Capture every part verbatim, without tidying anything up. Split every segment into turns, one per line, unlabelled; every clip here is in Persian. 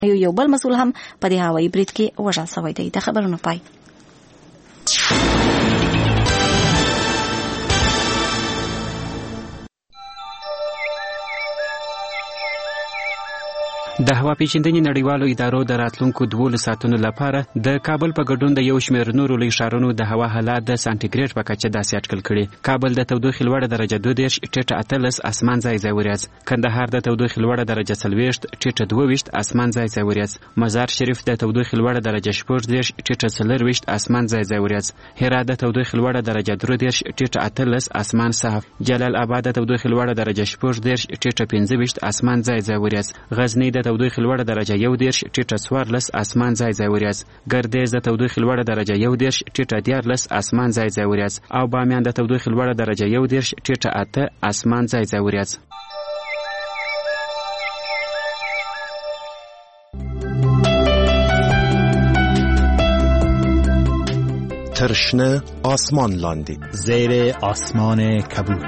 یو بل مسول هم په دې هوایي برید کې وژل شوی دی. د خبرونو پای.
د هوا پیچندنې نړیوالو ادارو د راتلونکو دوه ساعتونو لپاره د کابل په ګډون د یو شمېر نورو لوی ښارونو د هوا حالات د سانتیګریډ په کچه داسې اټکل کړي. کابل د تودوخې لوړه درجه دوه دېرش ټیټه اتلس اسمان ځای ځای وريځ. کندهار د تودوخې لوړه درجه څلوېښت ټیټه دوه ویشت اسمان ځای ځای وريځ. مزار شریف د تودوخې لوړه درجه شپږ دېرش ټیټه څلرویشت اسمان ځای ځای وريځ. هرات د تودوخې لوړه درجه درې دېرش ټیټه اتلس اسمان صاف. جلال آباد د تودوخې لوړه درجه شپږ دېرش ټیټه پنځه ویشت اسمان ځای ځای وريځ. غزنی د تودوخې لوړه درجه یو دېرش ټیټه څوارلس اسمان ځای ځای وريځ. ګردیز د تودوخې لوړه درجه یو دېرش ټیټه دیارلس اسمان ځای ځای وريځ. او بامیان د تودوخې لوړه درجه یو دېرش ټیټه اته اسمان ځای ځای وريځ.
ترشنه آسمان لاندی
زیر آسمان کبود.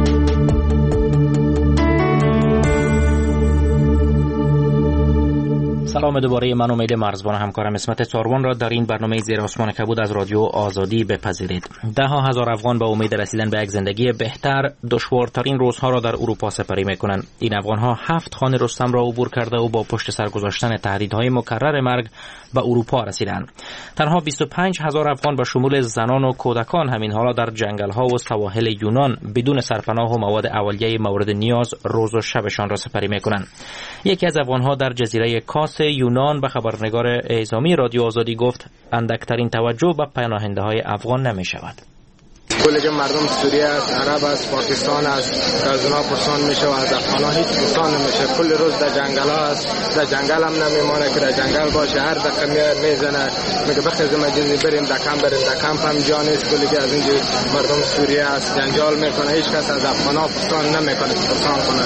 سلام دوباره، من امید مرزبان همکارم اسمت ساروان را در این برنامه زیر آسمان کبود از رادیو آزادی بپذیرید. ده ها هزار افغان با امید رسیدن به یک زندگی بهتر دشوارترین روزها را در اروپا سپری میکنند. این افغان ها هفت خان رستم را عبور کرده و با پشت سر گذاشتن تهدیدهای مکرر مرگ به اروپا رسیدند. تنها بیست و پنج هزار افغان به شمول زنان و کودکان همین حالا در جنگل ها و سواحل یونان بدون سرپناه و مواد اولیه مورد نیاز روز و شبشان را سپری میکنند. یکی از افغان ها در جزیره کاس یونان به خبرنگار اعزامی رادیو آزادی گفت اندکترین توجه به پناهنده های افغان نمی شود.
کل مردم سوریه است، عرب است، پاکستان است که از اونا پرسان میشه و از افغان ها هیچ پرسان نمیشه. کل روز در جنگل ها است، در جنگل هم نمیمانه که در جنگل باشه. هر دقیقه میاد میزنه میگه بخیزم اجازه بریم در کمپ بریم در کمپ هم جا نیست. کلی که از اینجا مردم سوریه است جنجال میکنه. هیچ کس از افغان ها پرسان نمیکنه پرسان کنه.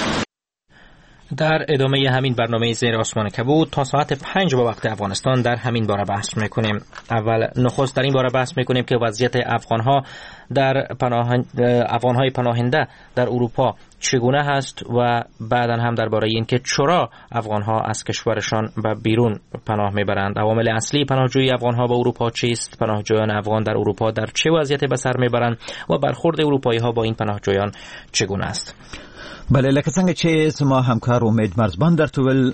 در ادامه همین برنامه زیر آسمان کبود تا ساعت پنج با وقت افغانستان در همین باره بحث میکنیم. اول نخست در این باره بحث میکنیم که وضعیت افغانها در پناه افغانهای پناهنده در اروپا چگونه هست و بعدا هم درباره این که چرا افغانها از کشورشان به بیرون پناه میبرند. عوامل اصلی پناهجویی افغانها به اروپا چیست؟ پناهجویان افغان در اروپا در چه وضعیتی به سر میبرند و برخورد اروپایی‌ها با این پناهجویان چگونه است؟
بله، لکه څنګه چې زما همکار امید مرزبان درته ویل،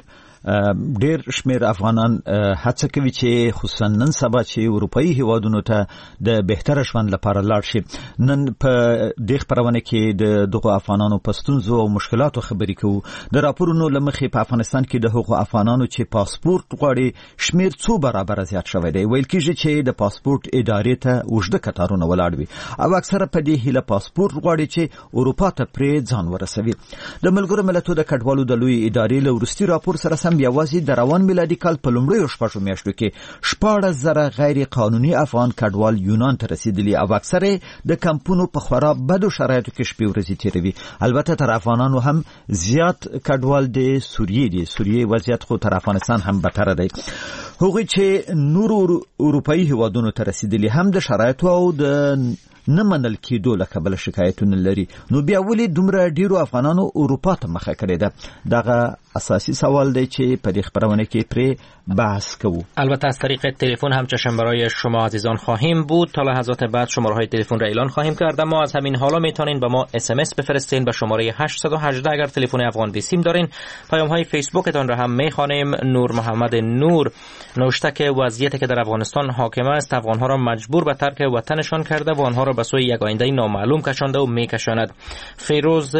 ډیر شمیر افغانان هڅه کوي چې خصوصا نن سبا چې اروپאי هیوادونو ته د بهتر ژوند لپاره لاړ شي. نن په دې خبرونه کې د دغه افغانانو په ستونزو او مشکلاتو خبرې کوو. د راپورونو لمخې په افغانستان کې د هغو افغانانو چې پاسپورت غواړي شمیر څو برابر زیات شوی دی. ویل کېږي چې د پاسپورت ادارې ته اوږده کتارونه ولاړ وي او اکثره په دې هیله پاسپورت غواړي چې اروپا ته پرې ځان ورسوي. د ملګرو ملتونو د کډوالو د لوی ادارې له وروستي راپور سره سم یوازې د روان میلادي کال په لومړیو شپږو میاشتو کې شپاړس زره غیر قانوني افغان کډوال یونان ته رسیدلي او اکثره د کمپونو په خورا بدو شرایطو کې شپې ورځې تیروي. البته تر افغانانو هم زیات کډوال د سوریې دي. سوریې وضعیت خو تر افغانستان هم بدتر دی. هغوی چې نورو اروپאי هیوادونو ته رسیدلي هم د شرایطو او د نه منل کېدو له کبله شکایتونه لري. نو بیا ولې دومره ډیرو افغانانو اروپا ته مخه کړې ده؟ دغه اساسی سوال دی چې په دې خبرونه کې پرې بحث کوو.
البته از طریق تلفن هم چشم برای شما عزیزان خواهیم بود. تا لحظات بعد شماره های تلفن را اعلان خواهیم کرد. ما از همین حالا میتونین به ما اس ام اس بفرستین به شماره هشت یک هشت اگر تلفن افغان بیسیم دارین. پیام های فیسبوکتان را هم میخوانیم. نور محمد نور نوشته که وضعیتی که در افغانستان حاکم است افغانها را مجبور به ترک وطنشان کرده و آنها را به سوی یک آینده نامعلوم کشانده و میکشاند. فیروز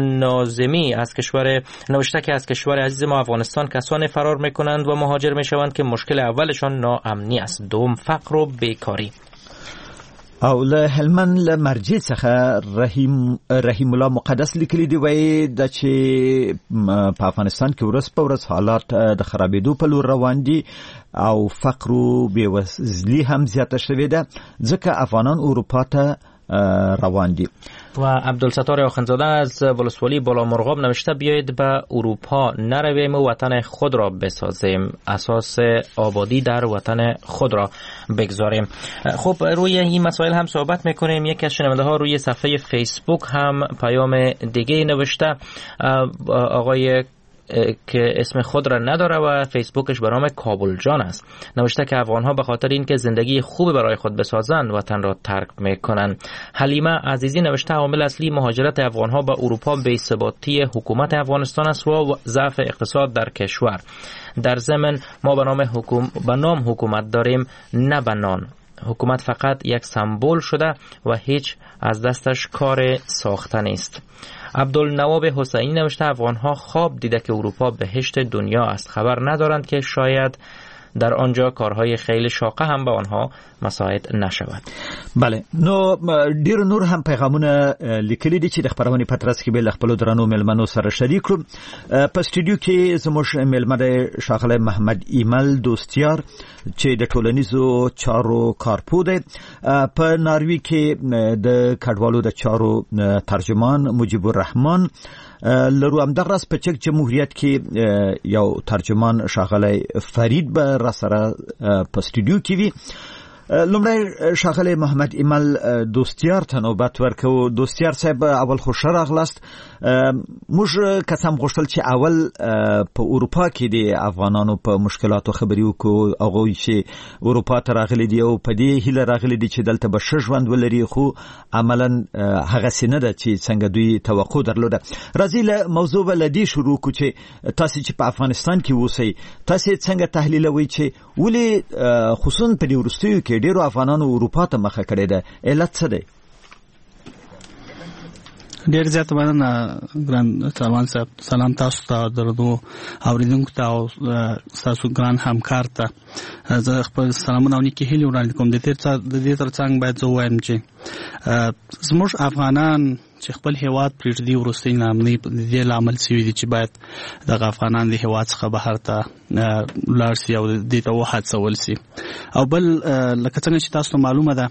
ناظمی از کشور نوشته که از کشور عزیز ما افغانستان کسانی فرار میکنند و مهاجر میشوند که مشکل اولشان ناامنی است، دوم فقر و بیکاری.
او له هلمند له مرجع څخه رحیم رحیم الله مقدس لیکلی دی وای د چې په افغانستان کې ورځ په ورځ حالات د خرابېدو په لور روان دي او فقر او بېوزلي هم زیاته شوې ده ځکه افغانان اروپا ته روان دي.
و عبدالستار آخوندزاده از ولسوالی بالامرغاب نوشته بیایید به اروپا نرویم و وطن خود را بسازیم، اساس آبادی در وطن خود را بگذاریم. خب روی این مسائل هم صحبت میکنیم. یکی از شنونده ها روی صفحه فیسبوک هم پیام دیگه نوشته. آقای که اسم خود را نداره و فیسبوکش به نام کابل جان است. نوشته که افغان‌ها به خاطر اینکه زندگی خوبی برای خود بسازند وطن را ترک میکنند. حلیمه عزیزی نوشته عامل اصلی مهاجرت افغان‌ها به اروپا بی‌ثباتی حکومت افغانستان است و ضعف اقتصاد در کشور. در ضمن ما به نام حکوم... به نام حکومت داریم، نه به نان. حکومت فقط یک سمبل شده و هیچ از دستش کار ساخته نیست. عبدالنواب حسینی نوشته افغان‌ها خواب دیده که اروپا بهشت دنیا است. خبر ندارند که شاید در آنجا کارهای خیلی شاقه هم به آنها مساعد نشود.
بله، نو ډیر نور هم پیغامونه لیکلي دي چې د خبرونې پترس کې به خپل درنو ملمنو سره شریک کړو. په سټوډیو کې زموږ ملمنه ښاغلی محمد ایمل دوستیار چې د ټولنیزو چارو کارپو دی، په ناروی کې د کډوالو د چارو ترجمان مجیب الرحمن لرو، همدغه په چک جمهوریت کې یو ترجمان ښاغلی فرید به را سره په سټوډیو کې وي. لومړی ښاغلی محمد ایمل دوستیار ته نوبت ورکوو. دوستیار صاحب اول خو ښه راغلاست. موږ قسم غوښتل چې اول په اروپا کې د افغانانو په مشکلاتو خبرې وکړو، هغوی چې اروپا ته راغلي دي او په دې هیله راغلي دي چې دلته به ښه ژوند ولري، خو عملا هغسې نه ده چې څنګه دوی توقع درلوده. راځئ له موضوع به له دې شروع کړو چې تاسې چې په افغانستان کې اوسئ، تاسې څنګه تحلیلوئ چې ولې خصوصا په دې وروستیو کې ډیرو افغانانو اروپا ته مخه کړې ده؟ علت څه دی؟
ډیر زیات مننه ګران سلمان صاحب. سلام تاسو ته، درنو اوریدونکو ته او تاسو ګران همکار ته زه خپل سلامونه او نیکې هیلې وړاندې کوم. د دې ترڅنګ باید زه ووایم چې زموږ افغانان چې خپل هیواد پرېږدي وروستۍ ناامنۍ د دې لامل شوي دي چې باید دغه افغانان د هیواد څخه بهر ته ولاړ سي او دې ته وهڅول سي. او بل لکه څنګه چې تاسو ته معلومه ده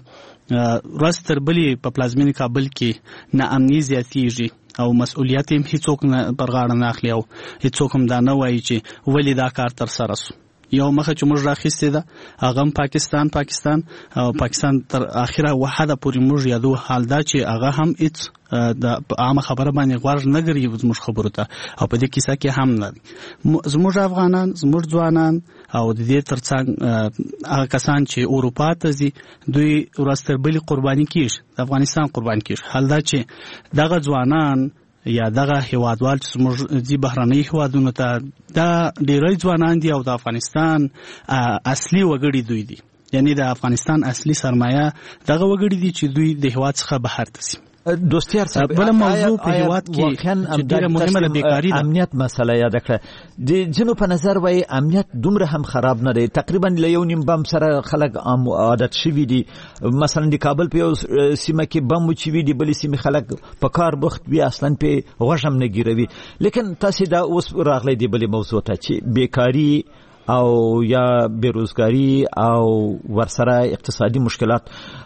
ورځ تر بلې په پلازمینې کابل کې ناامني زیاتېږي او مسؤلیت هم هیڅوک پر غاړه نه اخلي او هیڅوک هم دا نه وایي چې ولې دا کار ترسره سو. یو مخه چې موږ راخیستې ده هغه هم پاکستان پاکستان او پاکستان تر اخره وحده پورې موږ یادو. حال دا چې هغه هم هیڅ د عامه خبره باندې غوږ نه ګرځي زموږ خبرو ته، او په دې کیسه کې هم نه زموږ افغانان زموږ ځوانان او د دې ترڅنګ هغه کسان چې اروپا ته ځي دوی ورځ تر بلې قرباني کیږي، د افغانستان قرباني کیږي. حال دا چې دغه ځوانان یا دغه هیوادوال چې زموږ ځي بهرنۍ هیوادونو ته دا ډېری ځوانان دي او د افغانستان اصلي وګړي دوی دي، یعنی د افغانستان اصلي سرمایه دغه وګړي دي چې دوی د هیواد څخه بهر ته ځي.
دوستیار صاحب
بل موضوع په هیواد کې ډیره مهمه ده، بیکاری ده.
امنیت مسله یاد کړه. د جنو په نظر وای امنیت دومره هم خراب نه دی، تقریبا له یو نیم بم سره خلک عادت شوي دي. مثلا د کابل په یو سیمه کې بم وچوي دي، بلې سیمه خلک په کار بوخت وي، اصلا په غوږ هم نه ګیروي. لیکن تاسو دا اوس راغلی دی بلې موضوع ته چې بیکاری او یا بیروزګاری او ورسره اقتصادي مشکلات،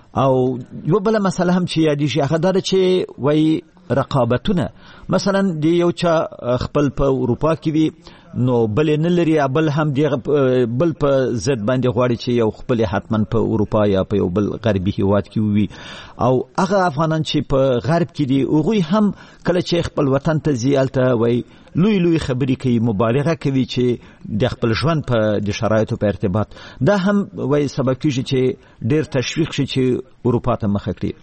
او یو بل مسله هم چې یادېږي هغه دا ده چې وایي رقابتونه. مثلا د یو چا خپل په اروپا کې وي نو بل نه لري، بل هم دی بل په ضد باندې غواړي چې یو خپل حتما په اروپا یا په یو بل غربي هیواد کې وي. او هغه افغانان چې په غرب کې دي هغوی هم کله چې خپل وطن ته ځي هلته وایي لوی لوی خبرې کوي، مبالغه کوي چې د خپل ژوند په د شرایطو په ارتباط. دا هم وایي سبب کېږي چې ډېر تشویق شي چې اروپا ته مخه کړي.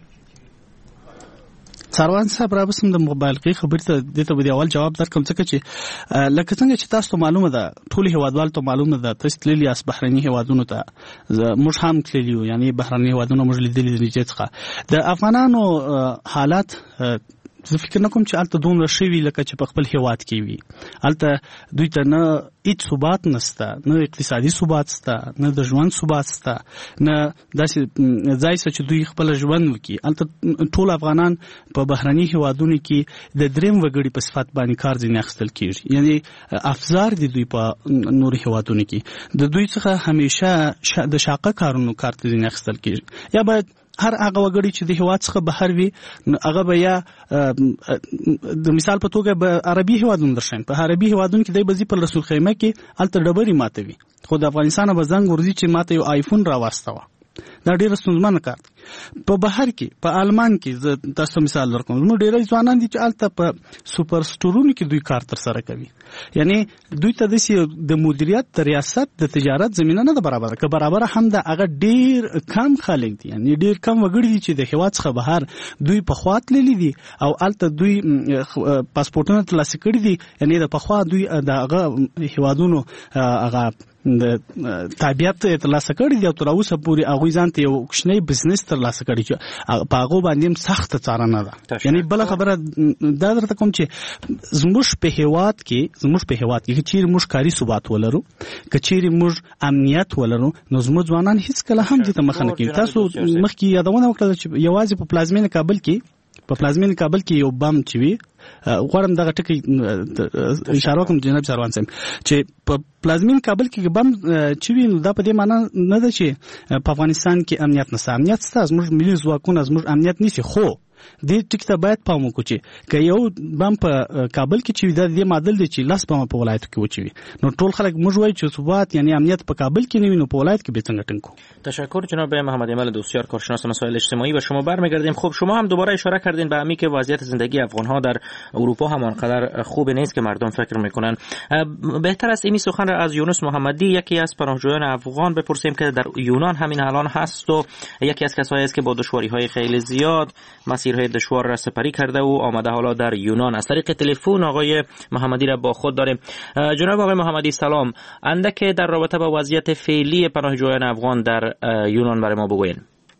سروان صاحب را بسم د مبالغې خبرې ته د ته د اول جواب درکم، ځکه چې لکه څنګه چې تاسو ته معلومه ده، ټول هیوادوال ته معلومه ده، تاسو تللی اس بهرني هیوادونو ته، موږ هم تللی یو، یعنی بهرني هیوادونو موږ لیدلي دي چې څخه د افغانانو حالات زه فکر نه کوم چې الته دومره شوي لکه چې په خپل هیواد کې وي. الته دوی ته نه هیڅ ثبات نشته، نه اقتصادي ثبات شته، نه د ژوند ثبات شته، نه داسې ځای څه چې دوی خپل ژوند وکړي. الته ټول افغانان په بهرني هیوادونو کې د دریم وګړي په صفت باندې کار ځینې اخیستل کېږي، یعنی افزار دي دوی په نورو هیوادونو کې. د دوی څخه همیشه د شاقه کارونو کار ځینې اخیستل کېږي. یا باید هر هغه وګړي چې د هیواد څخه بهر وي هغه به یا د مثال په توګه به عربي هیوادونو درشم، په عربي هیوادونو کې د بزی په رسول خیمه کې الته ډبرې ماتوي، خو د افغانستان به زنګ ورځي چې ماته یو آیفون را واستوه دا ډیر ستونزمن کار دی. په بهر کې په آلمان کې تاسو مثال درکوم نو ډیر ځوانان دي چې الته په سوپر سټورونو کې دوی کار تر سره کوي. یعنی دوی ته د مدیریت د ریاست د تجارت زمينه نه برابر که برابر هم د هغه ډیر کم خلک دي، یعنی ډیر کم وګړي دي چې د هیواد څخه بهر دوی په خواط لیدي دي او الته دوی پاسپورتونه ترلاسه کړي دي. یعنی د په خوا دوی د هغه هیوادونو هغه د تابعیت ترلاسه کړي دي او تر اوسه پورې هغه ځان ته یو کوچنی بزنس ترلاسه کړي چې په هغه باندې سخت څارنه ده. یعنی بل خبره دا درته کوم چې زموږ په هیواد کې زموږ په هیواد کې چې موږ کاری ثبات ولرو، کچېری موږ امنیت ولرو، نو زموږ ځوانان هیڅ کله هم دې ته مخ نه کوي. تاسو مخکې یادونه وکړه چې یوازې په پلازمین کابل کې په پلازمین کابل کې یو بم چې وی غواړم دغه ټکی اشاره کوم جناب سروان صاحب چې په پلازمین کابل کې بم چې وی دا په دې معنی نه ده چې په افغانستان کې امنیت نشته. امنیت شته، زموږ ملي ځواکونه زموږ امنیت نشي، خو دې ټکی ته باید پام وکړو چې که یو بم په کابل کې چې د دې معادل دی چې لاس بم په ولایت کې وچوي، نو ټول خلک موږ وایي چې ثبات یعنی امنیت په کابل کې نه وي، نو په ولایت کې به څنګه ټینګو.
تشکر جناب محمد ایمل دوستیار، کارشناس مسائل اجتماعی. به شما برمیگردیم. خب شما هم دوباره اشاره کردین به همی که وضعیت زندگی افغان‌ها در اروپا همانقدر خوب نیست که مردم فکر میکنن. بهتر است این سخن را از یونس محمدی، یکی از پناهجویان افغان، بپرسیم که در یونان همین الان هست و یکی از کسایی است که با دشواری‌های خیلی زیاد مسیرهای دشوار را سپری کرده و آمده حالا در یونان. از طریق تلفن آقای محمدی را با خود داریم. جناب آقای محمدی سلام، اندک در رابطه با وضعیت فعلی پناهجویان افغان در یونان برای ما بگوین.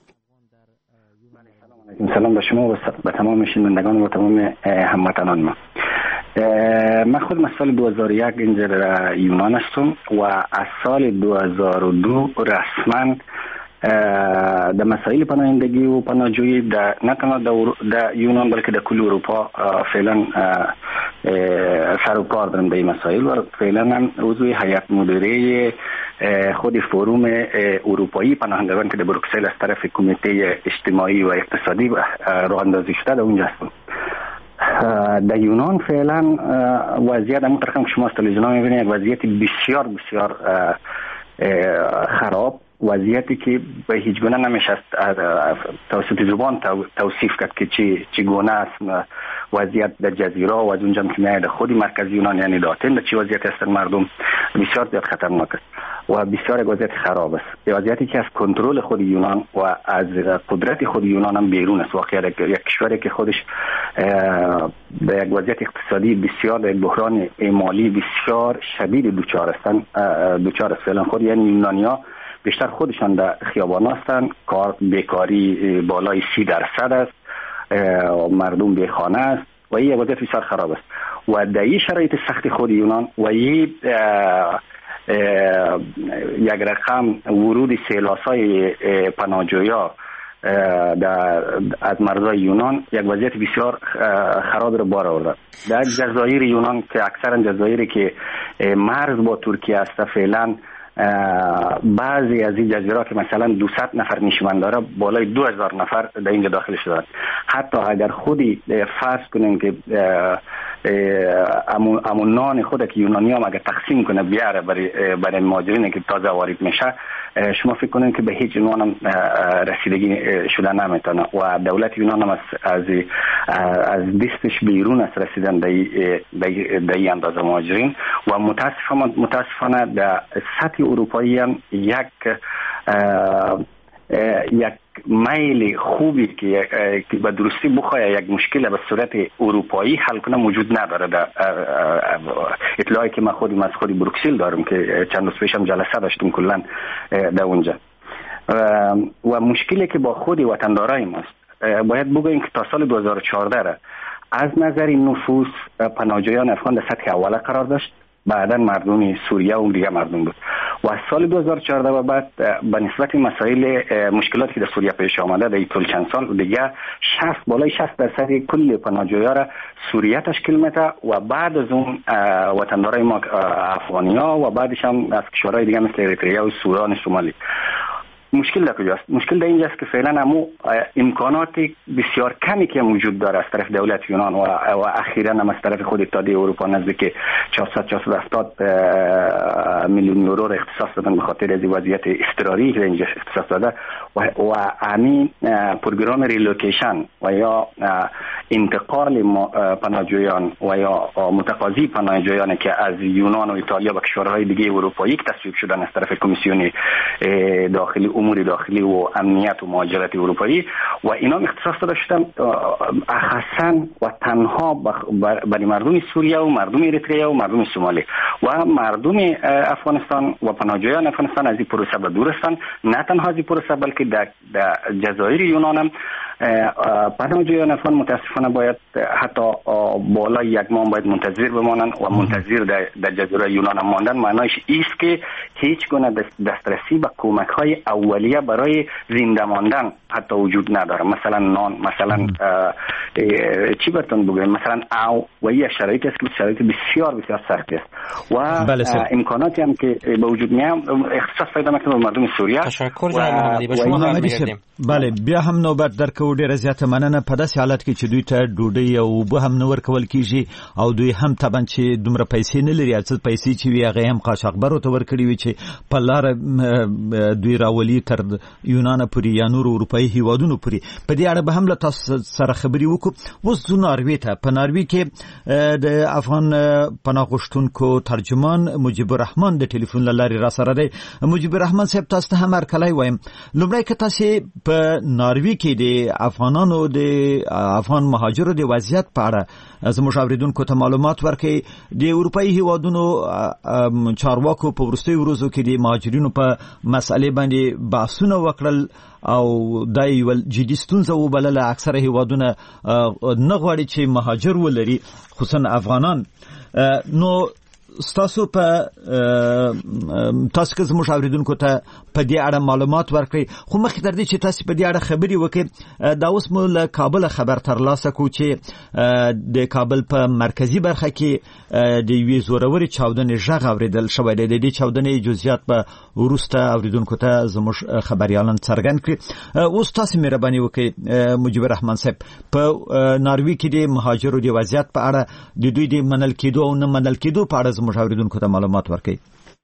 سلام به شما و به تمام شنوندگان و تمام هموطنان ما. من خود من سال دو هزار و یک اینجا در یونان هستم و از سال دو هزار و دو رسما در مسائل پناهندگی و پناهجویی در نه تنها در یونان بلکه در کل اروپا فعلا سر و کار دارم در این مسائل و فعلا هم عضو هیئت مدیره خود فوروم اروپایی پناهندگان که در بروکسل از طرف کمیته اجتماعی و اقتصادی راه اندازی شده در اونجا هستم. در یونان فعلا وضعیت همون طرح که شما از تلویزیون می‌بینید یک وضعیت بسیار بسیار خراب، وضعیتی که به هیچ گونه نمیشه توسط زبان توصیف کرد که چی چگونه است وضعیت در جزیره و از اونجا که میاد خود مرکز یونان یعنی داتن در چی وضعیت هستن مردم بسیار زیاد خطرناک است و بسیار وضعیت خراب است. وضعیتی که از کنترل خود یونان و از قدرت خود یونان هم بیرون است. واقعا یک کشوری که خودش به یک وضعیت اقتصادی بسیار در بحران مالی بسیار شدید دوچار هستن دوچار است. فعلا خود یعنی یونانیا بیشتر خودشان در خیابان هستند، کار بیکاری بالای سی درصد است، مردم بیخانه است و این وضعیت بسیار خراب است و در این شرایط سخت خود یونان و این یک رقم ورود سیلاسای پناهجویا در از مرزهای یونان یک وضعیت بسیار خراب را بار آورده. در جزایر یونان که اکثرا جزایری که مرز با ترکیه است فعلا بعضی از این جزیره که مثلا دویست نفر نشمن داره بالای دو هزار نفر در اینجا داخل شدن. حتی اگر خودی فرض کنیم که امون, امون نان خود که یونانی هم اگر تقسیم کنه بیاره برای برای مهاجرینی که تازه وارد میشه، شما فکر کنید که به هیچ نوع هم رسیدگی شده نمیتونه و دولت یونان هم از از, از دستش بیرون است رسیدن در این اندازه مهاجرین و متاسفانه متاسفانه در سطح اروپایی هم یک یک میل خوبی که به درستی بخواه یک مشکل به صورت اروپایی حل کنه موجود نداره. در اطلاعی که من خودم از خودی بروکسل دارم که چند روز پیشم جلسه داشتم کلا در اونجا و مشکلی که با خودی وطندارای ماست باید بگوییم که تا سال دو هزار و چهارده از نظر نفوس پناهجویان افغان در سطح اوله قرار داشت، بعدا مردم سوریه و دیگه مردم بود و از سال دو هزار و چهارده و بعد به نسبت مسائل مشکلاتی که در سوریه پیش آمده در طول چند سال دیگه شصت بالای شصت درصد کل پناهجویان را سوریه تشکیل میده و بعد از اون وطندارای ما افغانیا و بعدش هم از کشورهای دیگه مثل اریتریا و سودان شمالی مشکل در کجاست؟ مشکل در اینجاست که فعلا همو امکانات بسیار کمی که موجود داره از طرف دولت یونان و, و اخیراً هم از طرف خود اتحادیه اروپا نزدیک چهارصد چهارصد و هفتاد میلیون یورو را اختصاص دادن به خاطر از وضعیت اضطراری که اینجا اختصاص داده و و همین پروگرام ریلوکیشن و یا انتقال پناهجویان و یا متقاضی پناهجویان که از یونان و ایتالیا و کشورهای دیگه اروپایی تصویب شدن از طرف کمیسیون داخلی امور داخلی و امنیت و مهاجرت اروپایی و اینا اختصاص داده شدن اخصاً و تنها برای مردم سوریه و مردم اریتریا و مردم سومالی و مردم افغانستان و پناهجویان افغانستان از این پروسه به دور هستند. نه تنها از این پروسه بلکه در جزایر یونان هم پناهجویان افغان متاسفانه باید حتی بالای یک ماه باید منتظر بمانند و منتظر در, در جزایر یونان هم ماندن. معنایش ایست که هیچ گونه دسترسی به کمک های اولیه برای زنده ماندن حتی وجود نداره. مثلا نان، مثلا چی براتون بگم، مثلا او و این شرایطی است که شرایط بسیار بسیار سخت است و
بله
امکاناتی هم که به وجود میاد اختصاص پیدا میکنه به مردم سوریه.
تشکر جناب محمدی. به شما برمیگردیم.
بله بیا هم نوبت درکو ډیر زیاته مننه. په داسې حالت کې چې دوی ته ډوډۍ او اوبه هم نه ورکول کیږي او دوی هم طبعا چې دومره پیسې نه لري، څه پیسې چې وي هغه هم قاچاقبرو ته ورکړي وي چې په لاره دوی راولي تر یونان پورې یا نور اروپایي هیوادونو پورې. په دې اړه به هم له تاسو سره خبرې وکړو. اوس ځو ناروې ته. په ناروې کې د افغان پناه غوښتونکو ترجمان مجيب الرحمن د ټلیفون له لارې را سره دی. مجيب الرحمن صاحب تاسو ته هم هرکلی وایم. لومړی که تاسو په ناروې کې د افغانانو د افغان مهاجرو د وضعیت په اړه زموږ اوریدونکو ته معلومات ورکړئ. د اروپایي هیوادونو چارواکو په وروستیو ورځو کې د مهاجرینو په مسئلې باندې بحثونه وکړل او دا یو جدي ستونزه وبلله. اکثره هیوادونه نه غواړي چې مهاجر ولري، خصوصا افغانان. نو ستاسو په تاسو که زموږ اوریدونکو ته په دې اړه معلومات ورکړئ. خو مخکې تر دې چې تاسو په دې اړه خبرې وکړئ، دا اوس مو له کابل خبر ترلاسه کړو چې د کابل په مرکزی برخه کې د یوې زورورې چاودنې غږ اورېدل شوی دی. د دې چاودنې جزئیات په وروسته اوریدونکو ته زموږ خبريالان څرګند کړي. اوس تاسو مهرباني وکړئ مجيب الرحمن صاحب، په ناروې کې د مهاجرو د وضعیت په اړه د دوی د منل کېدو او نه منل کېدو په اړه زموږ اوریدونکو ته معلومات ورکړئ.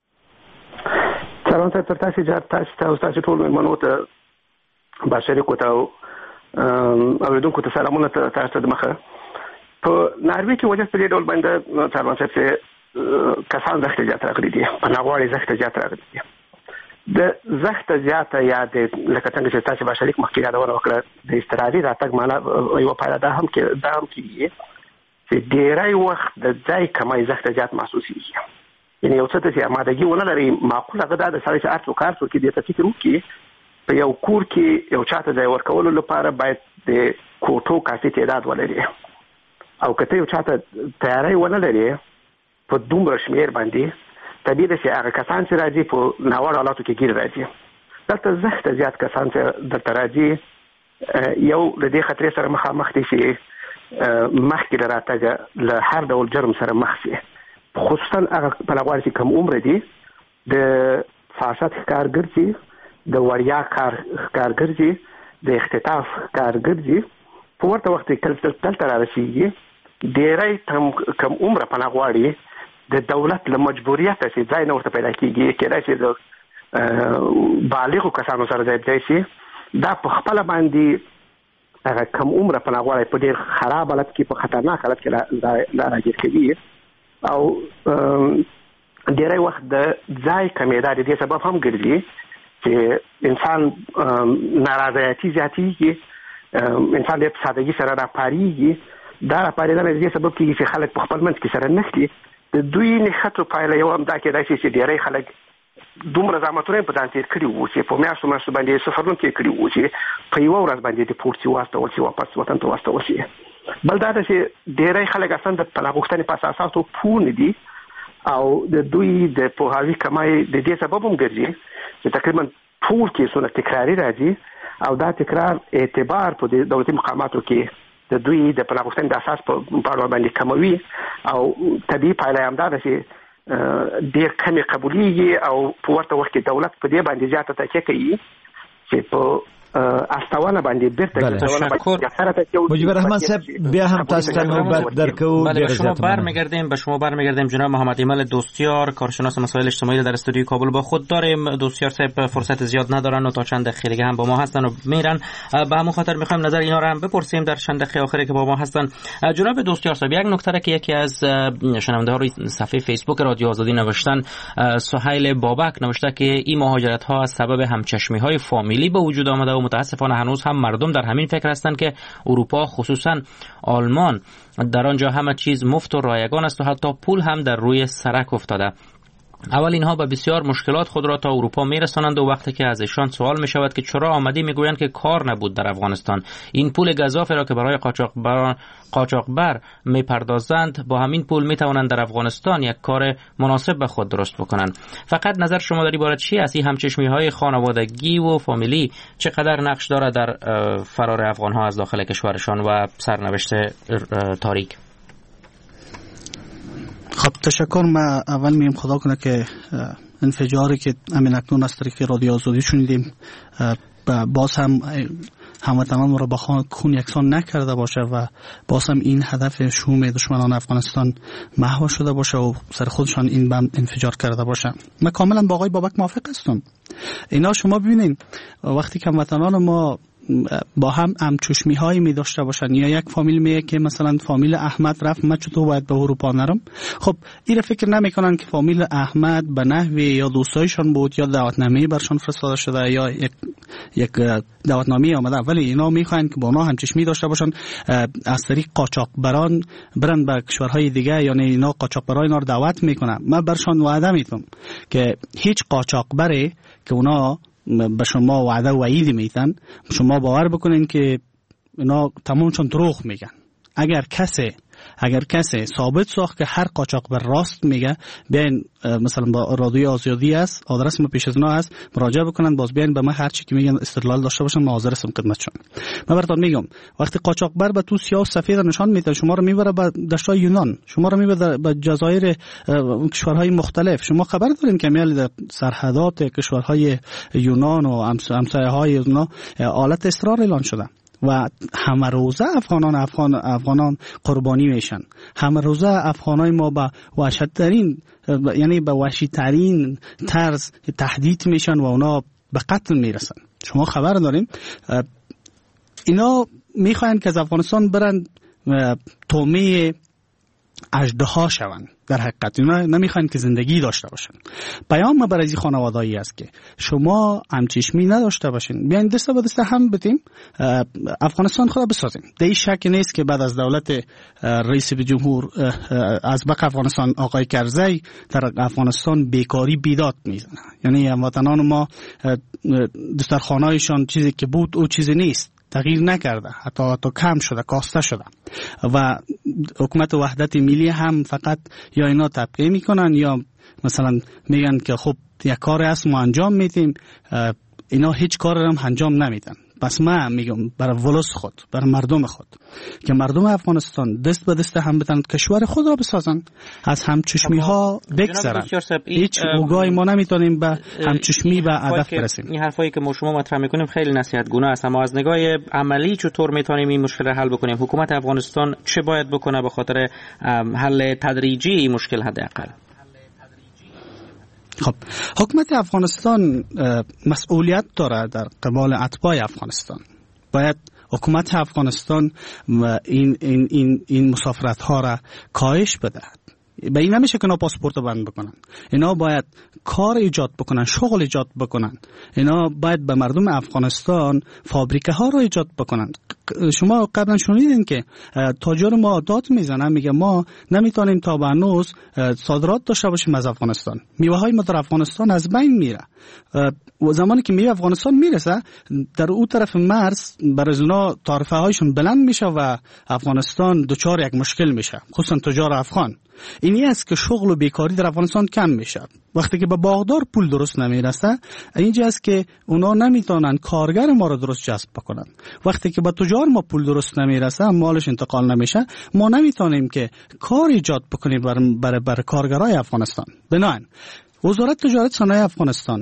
سلام تاسو تاسو جار تاسو تاسو ټول مېلمنو ته بشریکو ته اوریدونکو ته سلامونه تاسو ته مخه. په ناروې کې وجه په دې ډول باندې سلام تاسو کسان زخت زیات راغلي دي، په ناغواړي زخت زیات راغلي دي. د زخت زیات یا د لکه څنګه چې تاسو بشریک مخکې یادونه وکړه د استرالي راتګ معنا یو پایله ده هم کې دا هم کې چې ډیری وخت د ځای کمای زخت زیات محسوسیږي. یعنی یو څه چې آمادګي ونه لري، معقوله غدا د سړی چې ارڅو کار څو کې د تفکر وکړي په یو کور کې یو چاته ځای ورکولو لپاره باید د کوټو کافي تعداد ولري، او کته یو چاته تیاری ونه لري په دومره شمیر باندې طبیعي ده چې هغه کسان چې راځي په ناوړه حالاتو کې ګیر راځي. دلته زخت زیات کسان چې دلته راځي یو له دې خطرې سره مخامخ دي چې مخکې له راتګه له هر ډول جرم سره مخ شي، خصوصا هغه پلوان چې کم عمر دي د فحاشات ښکارګر دي، د وړیا کار ښکارګر دي، د اختطاف ښکارګر دي. په ورته وخت کې کله دلته رارسېږي ډېری کم عمره پناه غواړي د دولت له مجبوریته چې ځای نه ورته پیدا کېږي، کېدای شي د بالغو کسانو سره ځای ځای شي. دا په خپله باندې هغه کم عمره پناه غواړي په ډېر خراب حالت کې، په خطرناک حالت کې راګیر کوي او ډېری وخت د ځای کمېدا د دې سبب هم ګرځي چې انسان نارضایتي زیاتېږي، انسان د سادګي سره راپارېږي. دا راپارېدنه د دې سبب کېږي چې خلک په خپل منځ کې سره نښتي. د دوی نښتو پایله یو هم دا کېدای شي چې ډېری خلک دومره زحمتونه په ځان تېر کړي وو چې په میاشتو میاشتو باندې سفرونه تېر کړي وو چې په یوه ورځ باندې د پورت شي واستول شي، واپس وطن ته واستول شي. بل دا ده چې ډېری خلک اصلا د پناه غوښتنې په اساساتو پوه نه دي او د دوی د پوهاوي کمای د دې سبب هم ګرځي چې تقریبا ټول کیسونه تکراري راځي او دا تکرار اعتبار په دولتي مقاماتو کې د دوی د پناه غوښتنې د اساس په اړه باندې کموي او طبیعي پایله هم دا ده چې ډېر کمې قبولېږي او په ورته وخت کې دولت په دې باندې زیاته تکیه کوي چې په استوانه باندې بیرته
مجیب الرحمن صاحب بیا هم تاسو ته نوبت درکو.
بله به شما برمیگردیم به شما برمیگردیم جناب محمد ایمل دوستیار، کارشناس مسائل اجتماعی در استودیوی کابل با خود داریم. دوستیار صاحب فرصت زیاد ندارن و تا چند دقیقه هم با ما هستن و میرن، به همون خاطر میخوایم نظر اینا رو هم بپرسیم در چند دقیقه آخری که با ما هستن. جناب دوستیار صاحب، یک نکته که یکی از شنونده ها روی صفحه فیسبوک رادیو آزادی نوشتن، سهیل بابک نوشته که این مهاجرت ها از سبب همچشمی های فامیلی به وجود آمده و متاسفانه هنوز هم مردم در همین فکر هستند که اروپا خصوصا آلمان در آنجا همه چیز مفت و رایگان است و حتی پول هم در روی سرک افتاده. اول اینها به بسیار مشکلات خود را تا اروپا میرسانند و وقتی که از ایشان سوال می شود که چرا آمدی میگویند که کار نبود در افغانستان. این پول گزافی را که برای قاچاقبر قاچاقبر میپردازند با همین پول میتوانند در افغانستان یک کار مناسب به خود درست بکنند. فقط نظر شما در این باره چی است؟ این همچشمی های خانوادگی و فامیلی چقدر نقش دارد در فرار افغان ها از داخل کشورشان و سرنوشت تاریک؟
خب تشکر. ما اول میم خدا کنه که انفجاری که امین اکنون از طریق رادیو آزادی شنیدیم باز هم هموطنان را با خون یکسان نکرده باشه و باز هم این هدف شوم دشمنان افغانستان محو شده باشه و سر خودشان این بم انفجار کرده باشه. من کاملا با آقای بابک موافق هستم. اینا شما ببینین وقتی که هموطنان ما با هم همچشمی هایی می داشته باشن یا یک فامیل میگه که مثلا فامیل احمد رفت من چطور باید به اروپا نرم، خب این فکر نمیکنن که فامیل احمد به نحوی یا دوستایشان بود یا دعوتنامه برشان فرستاده شده یا یک یک دعوتنامه آمده، ولی اینا میخواین که با ما همچشمی داشته باشن از طریق قاچاقبران برن به کشورهای دیگه، یعنی اینا قاچاقبرای اینا رو دعوت میکنن. من برشان وعده میدم که هیچ قاچاقبری که اونا به شما وعده و وعید میتن شما باور بکنین که اینا تمامشون دروغ میگن. اگر کسی اگر کسی ثابت ساخت که هر قاچاقبر راست میگه، بیاین مثلا با رادیو آزادی است، آدرس ما پیش از اینا است، مراجعه بکنن، باز بیاین به ما هر چی که میگن استدلال داشته باشن، ما حاضر هستم خدمتشون. من براتون میگم وقتی قاچاقبر به تو سیاه و سفید نشان میده، شما رو میبره به دشتای یونان، شما رو میبره به جزایر کشورهای مختلف. شما خبر دارین که میل سرحدات کشورهای یونان و همسایه‌های اونا حالت اضطرار اعلان شده و همه روزه افغانان افغان افغانان قربانی میشن. همه روزه افغانای ما با وحشت ترین یعنی با وحشی ترین طرز تهدید میشن و اونا به قتل میرسن. شما خبر دارین اینا میخواین که از افغانستان برن تومه اژدها شوند. در حقیقت اینا نمیخواین که زندگی داشته باشن. پیام ما برای خانواده‌ای است که شما همچشمی نداشته باشین، بیاین دست به دست هم بتیم افغانستان خود بسازیم. در شک نیست که بعد از دولت رئیس جمهور از بق افغانستان آقای کرزی در افغانستان بیکاری بیداد میزنه، یعنی هموطنان ما دسترخوانایشان چیزی که بود او چیزی نیست، تغییر نکرده، حتی حتی کم شده، کاسته شده و حکومت وحدت ملی هم فقط یا اینا تبقیه میکنن یا مثلا میگن که خب یک کار هست ما انجام میدیم، اینا هیچ کار هم انجام نمیدن. پس من میگم برای ولس خود، برای مردم خود که مردم افغانستان دست به دست هم بتن کشور خود را بسازن، از همچشمی ها بگذرن. هیچ اوگای ما نمیتونیم به همچشمی به هدف برسیم.
این حرفایی که ما شما مطرح میکنیم خیلی نصیحت گونه است، اما از نگاه عملی چطور میتونیم این مشکل حل بکنیم؟ حکومت افغانستان چه باید بکنه به خاطر حل تدریجی این مشکل حداقل؟
خب حکومت افغانستان مسئولیت داره در قبال اتباع افغانستان. باید حکومت افغانستان این این این این مسافرت ها را کاهش بده. به این نمیشه که اینا پاسپورت رو بند بکنن. اینا باید کار ایجاد بکنن، شغل ایجاد بکنن. اینا باید به مردم افغانستان فابریکه ها رو ایجاد بکنن. شما قبلا شنیدین که تاجر ما داد میزنن، میگه ما نمیتونیم تا هنوز صادرات داشته باشیم از افغانستان. میوه های ما در افغانستان از بین میره و زمانی که میوه افغانستان میرسه در اون طرف مرز برای اونا تعرفه هایشون بلند میشه و افغانستان دچار یک مشکل میشه، خصوصا تجار افغان. اینی است که شغل و بیکاری در افغانستان کم میشه. وقتی که به باغدار پول درست نمیرسه، اینجا است که اونا نمیتونن کارگر ما رو درست جذب بکنن. وقتی که به تجار ما پول درست نمیرسه، مالش انتقال نمیشه، ما نمیتونیم که کار ایجاد بکنیم برای بر بر کارگرای افغانستان. بنابراین وزارت تجارت صنایع افغانستان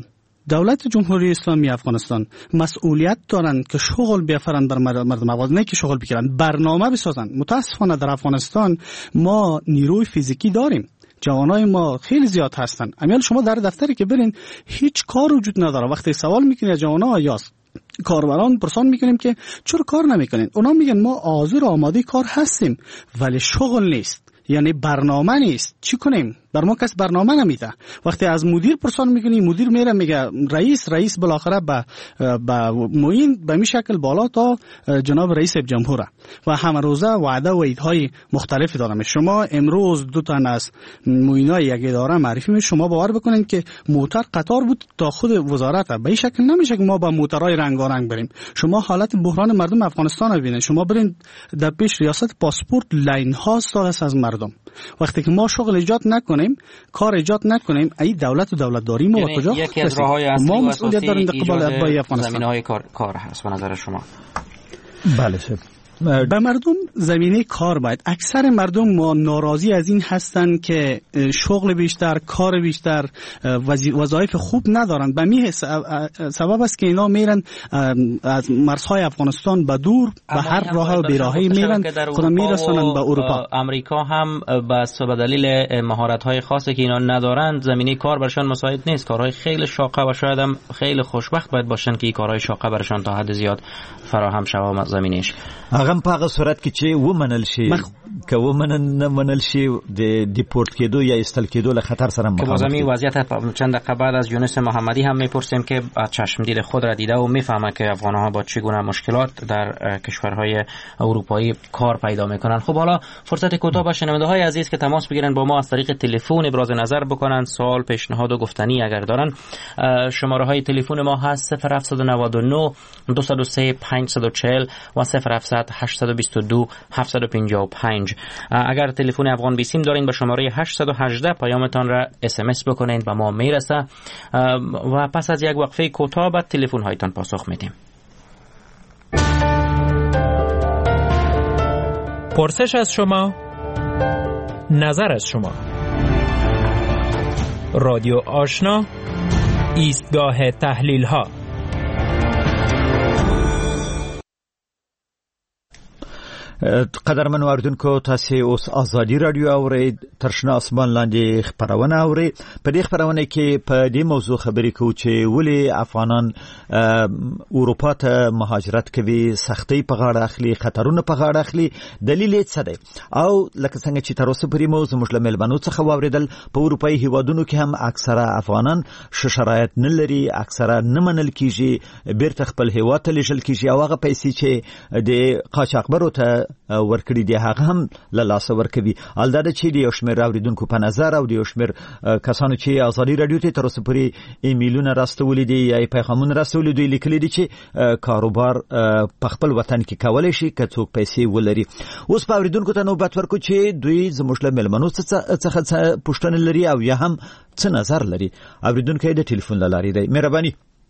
دولت جمهوری اسلامی افغانستان مسئولیت دارن که شغل بیافرن در مردم افغان، نه که شغل بگیرن، برنامه بسازن. متاسفانه در افغانستان ما نیروی فیزیکی داریم، جوانای ما خیلی زیاد هستن. امیال شما در دفتری که برین هیچ کار وجود نداره. وقتی سوال میکنید از جوانا یا کاربران پرسان میکنیم که چرا کار نمیکنین، اونا میگن ما حاضر آماده کار هستیم ولی شغل نیست، یعنی برنامه نیست. چی کنیم؟ بر ما کس برنامه نمیده. وقتی از مدیر پرسان میکنی، مدیر میره میگه رئیس، رئیس بالاخره به به معین به می شکل بالا تا جناب رئیس جمهوره و همه روزه وعده و وعیدهای مختلفی دارم. شما امروز دو تا از معینای یک اداره معرفی می، شما باور بکنین که موتر قطار بود تا خود وزارت. به این شکل نمیشه که ما با موترهای رنگارنگ بریم. شما حالت بحران مردم افغانستان رو ببینید. شما برین در پیش ریاست پاسپورت لاین ها سال از مردم. وقتی که ما شغل ایجاد نکنیم، کار ایجاد نکنیم، ای دولت و دولتداری ما
یعنی
کجا
یکی از راههای اصلی
ما
و
مسئولیت داریم در قبال اتباع افغانستان.
زمینه‌های کار کار هست به نظر شما؟
بله شد.
به مردم زمینه کار باید. اکثر مردم ما ناراضی از این هستن که شغل بیشتر، کار بیشتر، وظایف خوب ندارن. به می سبب است که اینا میرن از مرزهای افغانستان به دور به هر راه و بیراهی میرن خود میرسونن به اروپا.
امریکا هم بس به دلیل مهارت‌های خاصی که اینا ندارن زمینه کار برشان مساعد نیست. کارهای خیلی شاقه و شاید هم خیلی خوشبخت باید باشن که این کارهای شاقه برشان تا حد زیاد فراهم شوه زمینش.
هغه په هغه صورت کې چې ومنل شي که ومنل نه منل شي د دیپورت کېدو یا استل کېدو له خطر سره مخامخ.
بازمی وضعیت چند دقیقه بعد از یونس محمدی هم میپرسیم که چشم دید خود را دیده و میفهمه که افغان‌ها با چگونه مشکلات در کشورهای اروپایی کار پیدا میکنن. خب حالا فرصت کوتاه با شنونده‌های عزیز که تماس بگیرن با ما از طریق تلفن ابراز نظر بکنن، سوال، پیشنهاد و گفتنی اگر دارن. شماره‌های تلفن ما هست صفر هفت نه نه دو صفر سه پنج صفر چهار و صفر هفت هشت دو دو هفت پنج پنج. اگر تلفن افغان بیسیم دارین به شماره هشت یک هشت پیامتان را اس ام اس بکنین و ما میرسه و پس از یک وقفه کوتاه بعد تلفن هایتان پاسخ میدیم.
پرسش از شما، نظر از شما. رادیو آشنا، ایستگاه تحلیل ها.
قدرمن اوریدونکو، تاسو اوس ازادي رادیو اورئ تر شنه اسمان لاندې خبرونه اورئ. په دې خبرونه کې په دې موضوع خبرې کوو چې ولې افغانان اروپا ته مهاجرت کوي، سختۍ په غاړه اخلي، خطرونه په غاړه اخلي، دلیل یې څه دی؟ او لکه څنګه چې تر اوسه پورې مو زموږ له ملمنو څخه واوریدل، په اروپایي هیوادونو کې هم اکثره افغانان ښه شرایط نه لري، اکثره نه منل کیږي، بیرته خپل هیواد ته لیږل کیږي او هغه پیسې چې د قاچاقبرو ته ورکړي دي هغه هم له لاسه ورکوي. البته چې د یو شمېر اوریدونکو په نظر او د یو شمېر کسانو چې ازادي رادیو ته تر اوسه پورې ایمیلونه راستولي دي یا پیغامونه راستولي دي، لیکلي دي چې کاروبار په خپل وطن کې کولای شي که څوک پیسې ولري. اوس په اوریدونکو ته نوبت ورکو چې دوی زموږ له مېلمنو څخه څه پوښتنه لري او یا هم څه نظر لري. اوریدونکو د ټلیفون له لارې دی. مهرباني.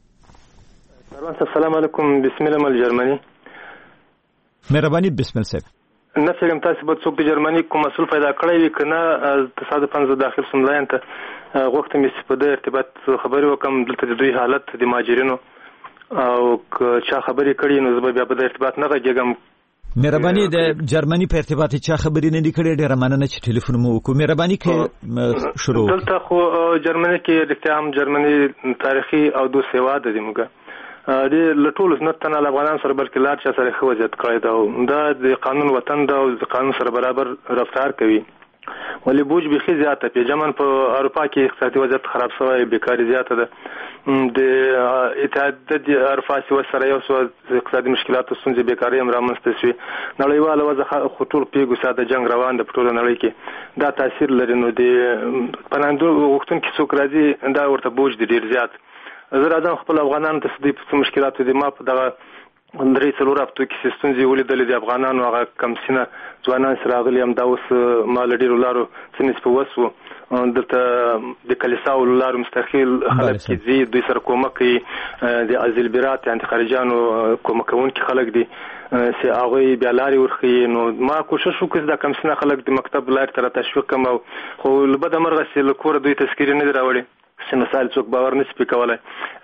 السلام علیکم. بسم الله مل جرمني.
مهرباني. بسم الله.
نه فکرم تاسو به څوک د جرمني کوم مسؤل پیدا کړی وي کنه تصادفاً زه داخل سم لاین ته وخت مې په دې ارتباط خبرې وکم دلته د دوی حالت د ماجرینو او چا خبرې کړي نو زه بیا په دې ارتباط نه غږیږم.
مهرباني د جرمني په ارتباط چا خبرې نه کړي، ډېر مننه چې ټلیفون مو وکړو. مهرباني کې شروع
دلته خو جرمني کې د تام جرمني تاریخي او دو سیوا د دیمګه د لټول نه تنه افغانان سره بلکې لار چا سره خو وضعیت کړی دا دا د قانون وطن دا او د قانون سره برابر رفتار کوي. ولی بوج بخي زیاته په جمن په اروپا کې اقتصادي وضعیت خراب شوی، بیکاری زیاته ده، د اتحاد د اروپا سره یو څو اقتصادي مشکلات او ستونزې بیکاری هم رامنځته شوي. نړیواله وضع خطور پیګو ساده جنگ روان د ټول نړۍ کې دا تاثیر لري. نو د پناندو وختون کې څوک راځي دا ورته بوج دی ډیر زیات. زه راځم خپل افغانانو ته د څه مشکلاتو دي ما په دغه درې څلور هفتو کې ستونزې ولیدلې د افغانانو هغه کم سینه ځوانان سره راغلي هم دا اوس ما له ډېرو لارو څه نسبه وسو دلته د کلیساو له لارو مستقل خلک چې ځي دوی سره کومک کوي، د ازلبرات یعنې خارجانو کومک کوونکي خلک دي چې هغوی بیا لارې ورښیي. نو ما کوشش وکړ چې دا کم سینه خلک د مکتب لارې ته را تشویق کړم خو له بده مرغه چې له کوره دوی تذکیرې نه دي راوړې چې مثال څوک باور نشي کولی.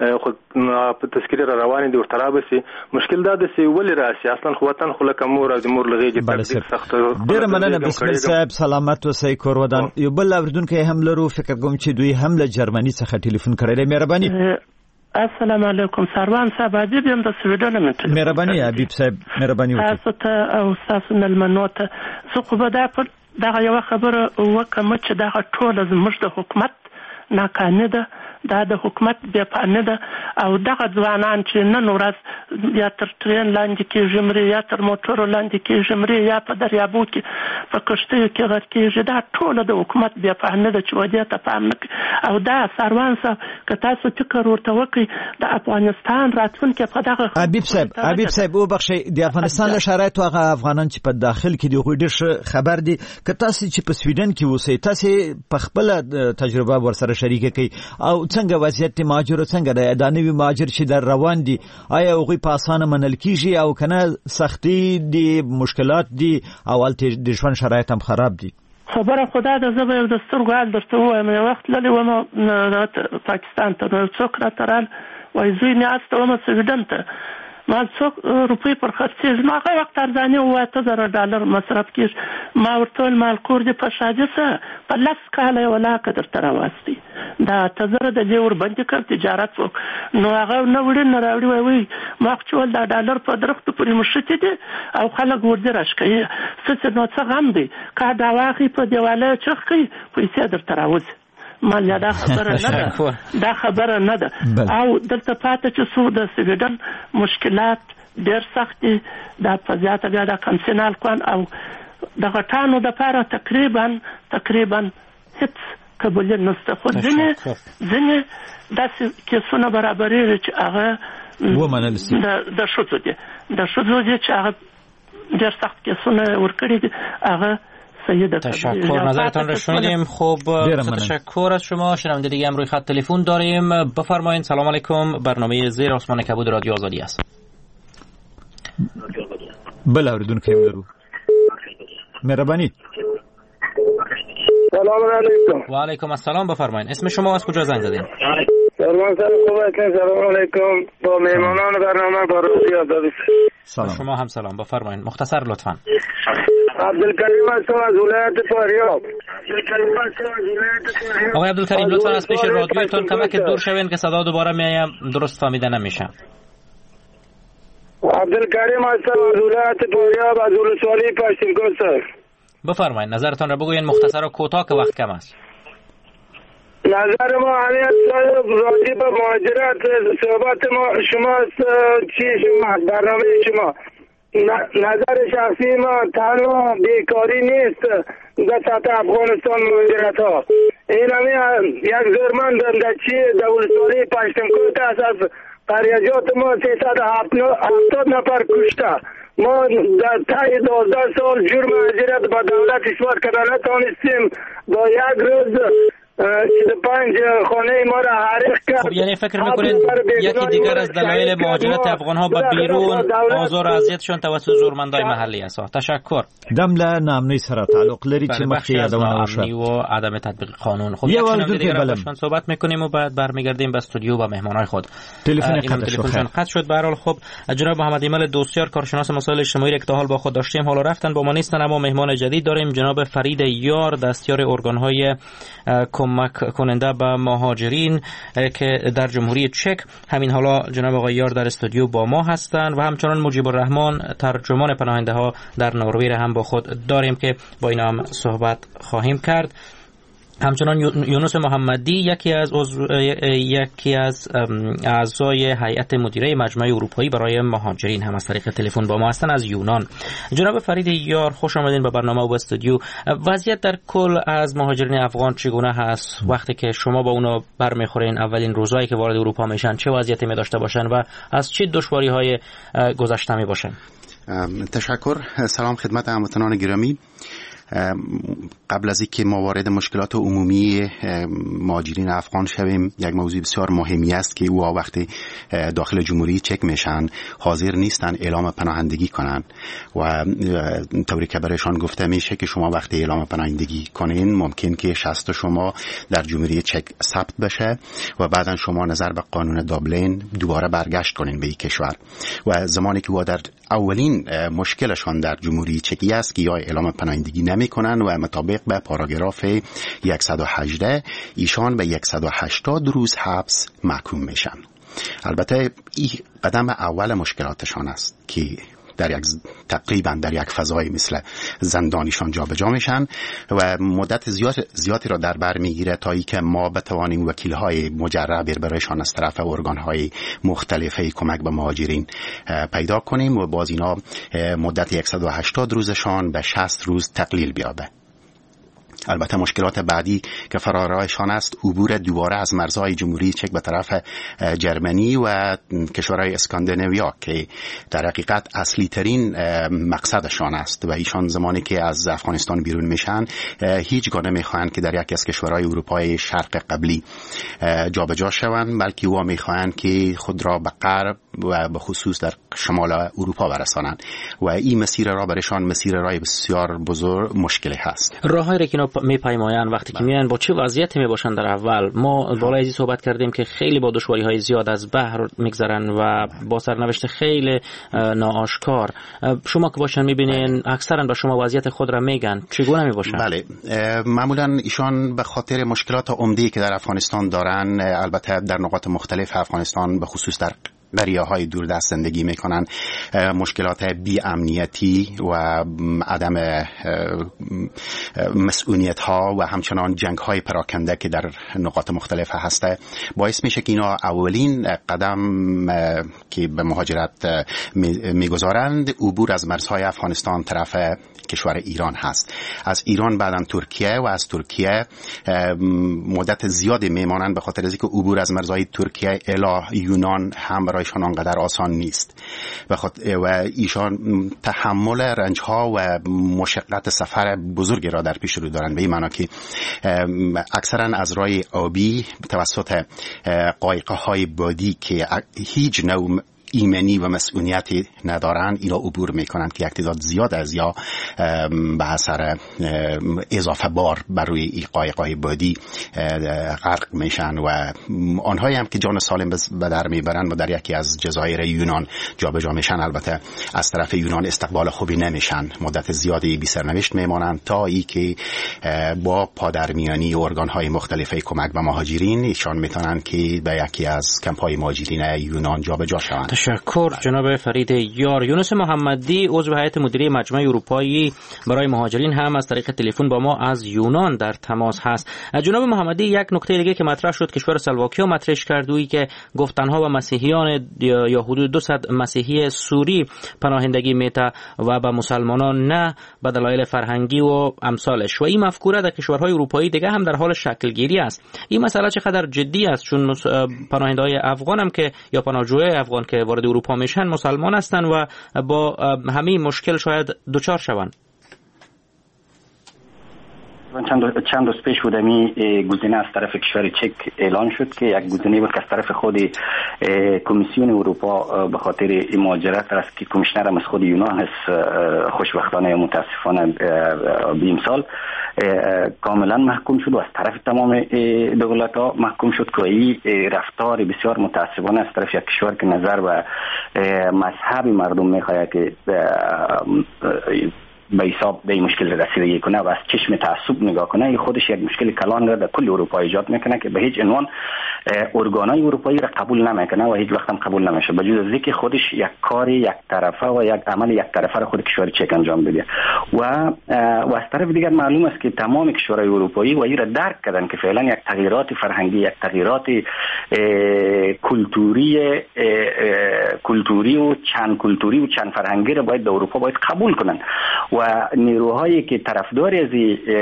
خود په تذکری را روان دي ورته رابسي مشکل دا د سی ولې راسي اصلا خو وطن خو لکه مور او د مور لغېږي تکلیف سخت
ډیر مننه بسم الله صاحب سلامت اوسئ کور ودان یو بل اوریدونکو هم لرو فکر کوم چې دوی هم له جرمني څخه ټلیفون کړی دی مهرباني
السلام علیکم سروان صاحب حبیب یم د سویډن منټ
مهرباني حبیب صاحب مهرباني وکړئ
تاسو ته او تاسو نل منوته زه خو به دا پر دا یو خبره وکم چې دا ټول زموږ د حکومت ناکامه ده دا د حکومت بیا پانه ده او دغه ځوانان چې نن ورځ یا تر ټرین لاندې کې جمهوریت یا تر موټر لاندې کې جمهوریت یا په دریابو کې په کشتیو کې غر کې دا ټول د حکومت بیا پانه ده چې ودی ته پام او دا سروان صاحب که تاسو فکر ورته وکړي د افغانستان راتلونکي په دغه
حبیب صاحب حبیب صاحب وبخښئ د افغانستان له شرایطو هغه افغانان چې په داخل کې دی غوډ خبر دي که تاسو چې په سویډن کې اوسئ تاسو په خپل تجربه ورسره شریک کړئ او څنګه وضعیت مهاجر څنګه د دانوي مهاجر چې در روان دي آیا هغه په اسانه منل کیږي او کنه سختي دي مشکلات دي او البته د ژوند شرایط هم خراب دي
خبره خدا د زبې او د سترګو درته وایم یو وخت للی ومه پاکستان ته څوک را ترال وای زوی نه استومه سویډن ته ما څوک روپی پر خرڅې ما هغه وخت ارزانه و ته زره ډالر مصرف کیږي ما ورته مال کور دي په شاجه سره په لاس کاله ولا قدر تر واسطي دا تزره د لیور باندې کړ تجارت وک نو هغه نو وړي نه راوړي وای وای ما خپل دا ډالر په درخت پورې مشته دي او خلک ورته راشکي څه نو څه غم دي کا دا واخی په دیواله چخکي پیسې در تراوځي مال دا خبره نه ده دا خبره نه ده او دلته پاتې چې څو د سویډن مشکلات ډېر سخت دي دا په زیاته بیا د کانسنال کوان او د غټانو د پاره تقریبا تقریبا هیڅ قبول نشته خو ځنه ځنه داسې کیسونه برابرې چې هغه
ومنل سي
د شوزو دي د شوزو دي چې هغه ډېر سخت کیسونه ورکړي دي هغه
تشکر نظرتان را شنیدیم. خوب تشکر از شما. شنونده دیگه هم روی خط تلفن داریم. بفرمایید. سلام علیکم. برنامه زیر آسمان کبود رادیو آزادی است.
بله اوریدونکو هم درو مهربانی.
سلام علیکم.
و علیکم السلام. بفرمایید. اسم شما از کجا زنگ زدین؟
سلام علیکم. سلام علیکم. با مهمانان برنامه با رادیو آزادی.
سلام. شما هم سلام. بفرمایید. مختصر لطفاً.
عبدالکریم هستم از ولایت فاریاب.
آقای عبدالکریم لطفاً از پیش رادیویتون کمک دور شوین که صدا دوباره میایم درست فهمیده نمیشه.
عبدالکریم هستم از ولایت فاریاب از ولسوالی پشتینکوست.
بفرمایید نظرتان را بگوین مختصر و کوتاه که وقت کم است.
نظر ما همیت راجع به مهاجرت صحبت ما شما چی شما برنامه شما نظر شخصی ما تنها بیکاری نیست در سطح افغانستان مهاجرت ها این همه یک زورمند در چی در ولسوالی پشتینکوست است از قریجات ما سیصد و هفتاد نفر کشته ما در طی دوازده سال جرم مهاجرت با دولت اشتباه کردن نتوانستیم با یک روز چیز پنج خانه ما را حریق کرد.
خب یعنی فکر میکنید یکی دیگر از دلایل مهاجرت افغان ها به بیرون آزار و اذیتشون توسط زورمندای محلی است. تشکر.
دمله نامنی سره تعلق لري چې مخکې یادونه وشوه
و عدم تطبیق قانون. خب یک شنونده دیگر باشون صحبت میکنیم و بعد برمیگردیم به استودیو با مهمانای خود.
تلفن
قطع شد. به هر حال خب جناب محمد ایمل دوستیار کارشناس مسائل اجتماعی که تا حال با خود داشتیم حالا رفتن با ما نیستن اما مهمان جدید داریم جناب فرید یار دستیار ارگان‌های کمک کننده به مهاجرین که در جمهوری چک. همین حالا جناب آقای یار در استودیو با ما هستند و همچنان مجیب الرحمن ترجمان پناهنده ها در نروژ هم با خود داریم که با اینا هم صحبت خواهیم کرد. همچنان یونس محمدی یکی از یکی از اعضای هیئت مدیره مجمع اروپایی برای مهاجرین هم از طریق تلفن با ما هستند از یونان. جناب فرید یار خوش آمدین به برنامه و به استودیو. وضعیت در کل از مهاجرین افغان چگونه هست وقتی که شما با اونا برمیخورین اولین روزایی که وارد اروپا میشن چه وضعیتی می داشته باشن و از چه دشواری‌های گذشته می باشن؟
تشکر. سلام خدمت هموطنان گرامی. قبل از اینکه ما وارد مشکلات عمومی مهاجرین افغان شویم، یک موضوع بسیار مهمی است که او وقتی داخل جمهوری چک میشن حاضر نیستن اعلام پناهندگی کنن و طوری که برایشان گفته میشه که شما وقتی اعلام پناهندگی کنین ممکن که شصت شما در جمهوری چک ثبت بشه و بعدا شما نظر به قانون دابلین دوباره برگشت کنین به این کشور و زمانی که او در اولین مشکلشان در جمهوری چکی است که یا اعلام پناهندگی نمیکنن و مطابق به پاراگراف صد و هجده ایشان به صد و هشتاد روز حبس محکوم میشن. البته این قدم اول مشکلاتشان است که در یک تقریبا در یک فضای مثل زندانیشان جابجا میشن و مدت زیاد زیادی را در بر میگیره تا اینکه ما بتوانیم وکیل‌های مجرب برایشان از طرف ارگان‌های مختلفه کمک به مهاجرین پیدا کنیم و باز اینا مدت صد و هشتاد روزشان به شصت روز تقلیل بیابه. البته مشکلات بعدی که فرارایشان است عبور دوباره از مرزهای جمهوری چک به طرف جرمنی و کشورهای اسکاندیناویا که در حقیقت اصلی ترین مقصدشان است و ایشان زمانی که از افغانستان بیرون میشن هیچگاه نمیخواهند که در یکی از کشورهای اروپای شرق قبلی جابجا شوند، بلکه او میخواهند که خود را به غرب و به خصوص در شمال اروپا برسانند و این مسیر را برایشان مسیر راه بسیار بزرگ مشکلی هست.
راههایی که میپیمایند وقتی که میان با چه وضعیتی میباشن در اول؟ ما بالای ازی صحبت کردیم که خیلی با دشواری های زیاد از بحر میگذرن و با سرنوشت خیلی ناآشکار. شما که باشن میبینین اکثرا به شما وضعیت خود را میگن، چگونه میباشن؟
بله، معمولا ایشان به خاطر مشکلات عمده‌ای که در افغانستان دارن، البته در نقاط مختلف افغانستان به خصوص در قریه های دوردست زندگی میکنن، مشکلات بی امنیتی و عدم مسئولیت ها و همچنان جنگ های پراکنده که در نقاط مختلف هسته باعث میشه که اینا اولین قدم که به مهاجرت میگذارند عبور از مرزهای افغانستان طرف کشور ایران هست. از ایران بعداً ترکیه و از ترکیه مدت زیادی میمانند به خاطر اینکه عبور از مرزهای ترکیه الی یونان هم برایشان آنقدر آسان نیست و ایشان تحمل رنج ها و مشقت سفر بزرگی را در پیش رو دارند، به این معنا که اکثرا از راه آبی توسط قایقه های بادی که هیچ نوع ایمنی و مسئولیتی ندارن اینا عبور میکنند که یک تعداد زیاد از یا به اثر اضافه بار بر روی این قایق‌های بادی غرق میشن و آنهایی هم که جان سالم به در میبرن و در یکی از جزایر یونان جابجا میشن، البته از طرف یونان استقبال خوبی نمیشن، مدت زیادی بی سرنوشت میمانند تا ای که با پادرمیانی ارگان‌های مختلف کمک به مهاجرین ایشان میتونن که به یکی از کمپ‌های مهاجرین یونان جابجا شوند.
تشکر جناب فرید یار. یونس محمدی عضو هیئت مدیره مجمع اروپایی برای مهاجرین هم از طریق تلفن با ما از یونان در تماس هست. جناب محمدی، یک نکته دیگه که مطرح شد کشور اسلواکیا مطرحش کرد، وی که گفت تنها به مسیحیان یا حدود دویست مسیحی سوری پناهندگی میته و به مسلمانان نه به دلایل فرهنگی و امثالش، و این مفکوره در کشورهای اروپایی دیگه هم در حال شکل گیری است. این مسئله چقدر جدی است؟ چون پناهنده‌های افغان هم که یا پناهجویان افغان که وارد اروپا میشن مسلمان هستند و با همین مشکل شاید دوچار شوند.
چند چند روز پیش بود می گزینه از طرف کشور چک اعلان شد که یک گزینه بود که از طرف خود کمیسیون اروپا به خاطر مهاجرت است که کمیشنر هم از خود یونان هست، خوشبختانه یا متاسفانه به امسال کاملا محکوم شد و از طرف تمام دولت ها محکوم شد که این رفتار بسیار متاسفانه از طرف یک کشور که نظر به مذهب مردم میخواهد که به حساب به این مشکل رسیدگی کنه و از چشم تعصب نگاه کنه، این خودش یک مشکل کلان را در کل اروپا ایجاد میکنه که به هیچ عنوان ارگانای اروپایی را قبول نمیکنه و هیچ وقت هم قبول نمیشه، به جز اینکه خودش یک کار یک طرفه و یک عمل یک طرفه را خود کشور چک انجام بده و و از طرف دیگر معلوم است که تمام کشورهای اروپایی و این را درک کردن که فعلا یک تغییرات فرهنگی، یک تغییرات کلتوری کلتوری و چند کلتوری و چند فرهنگی را باید در اروپا باید قبول کنن و نیروهایی که طرفدار از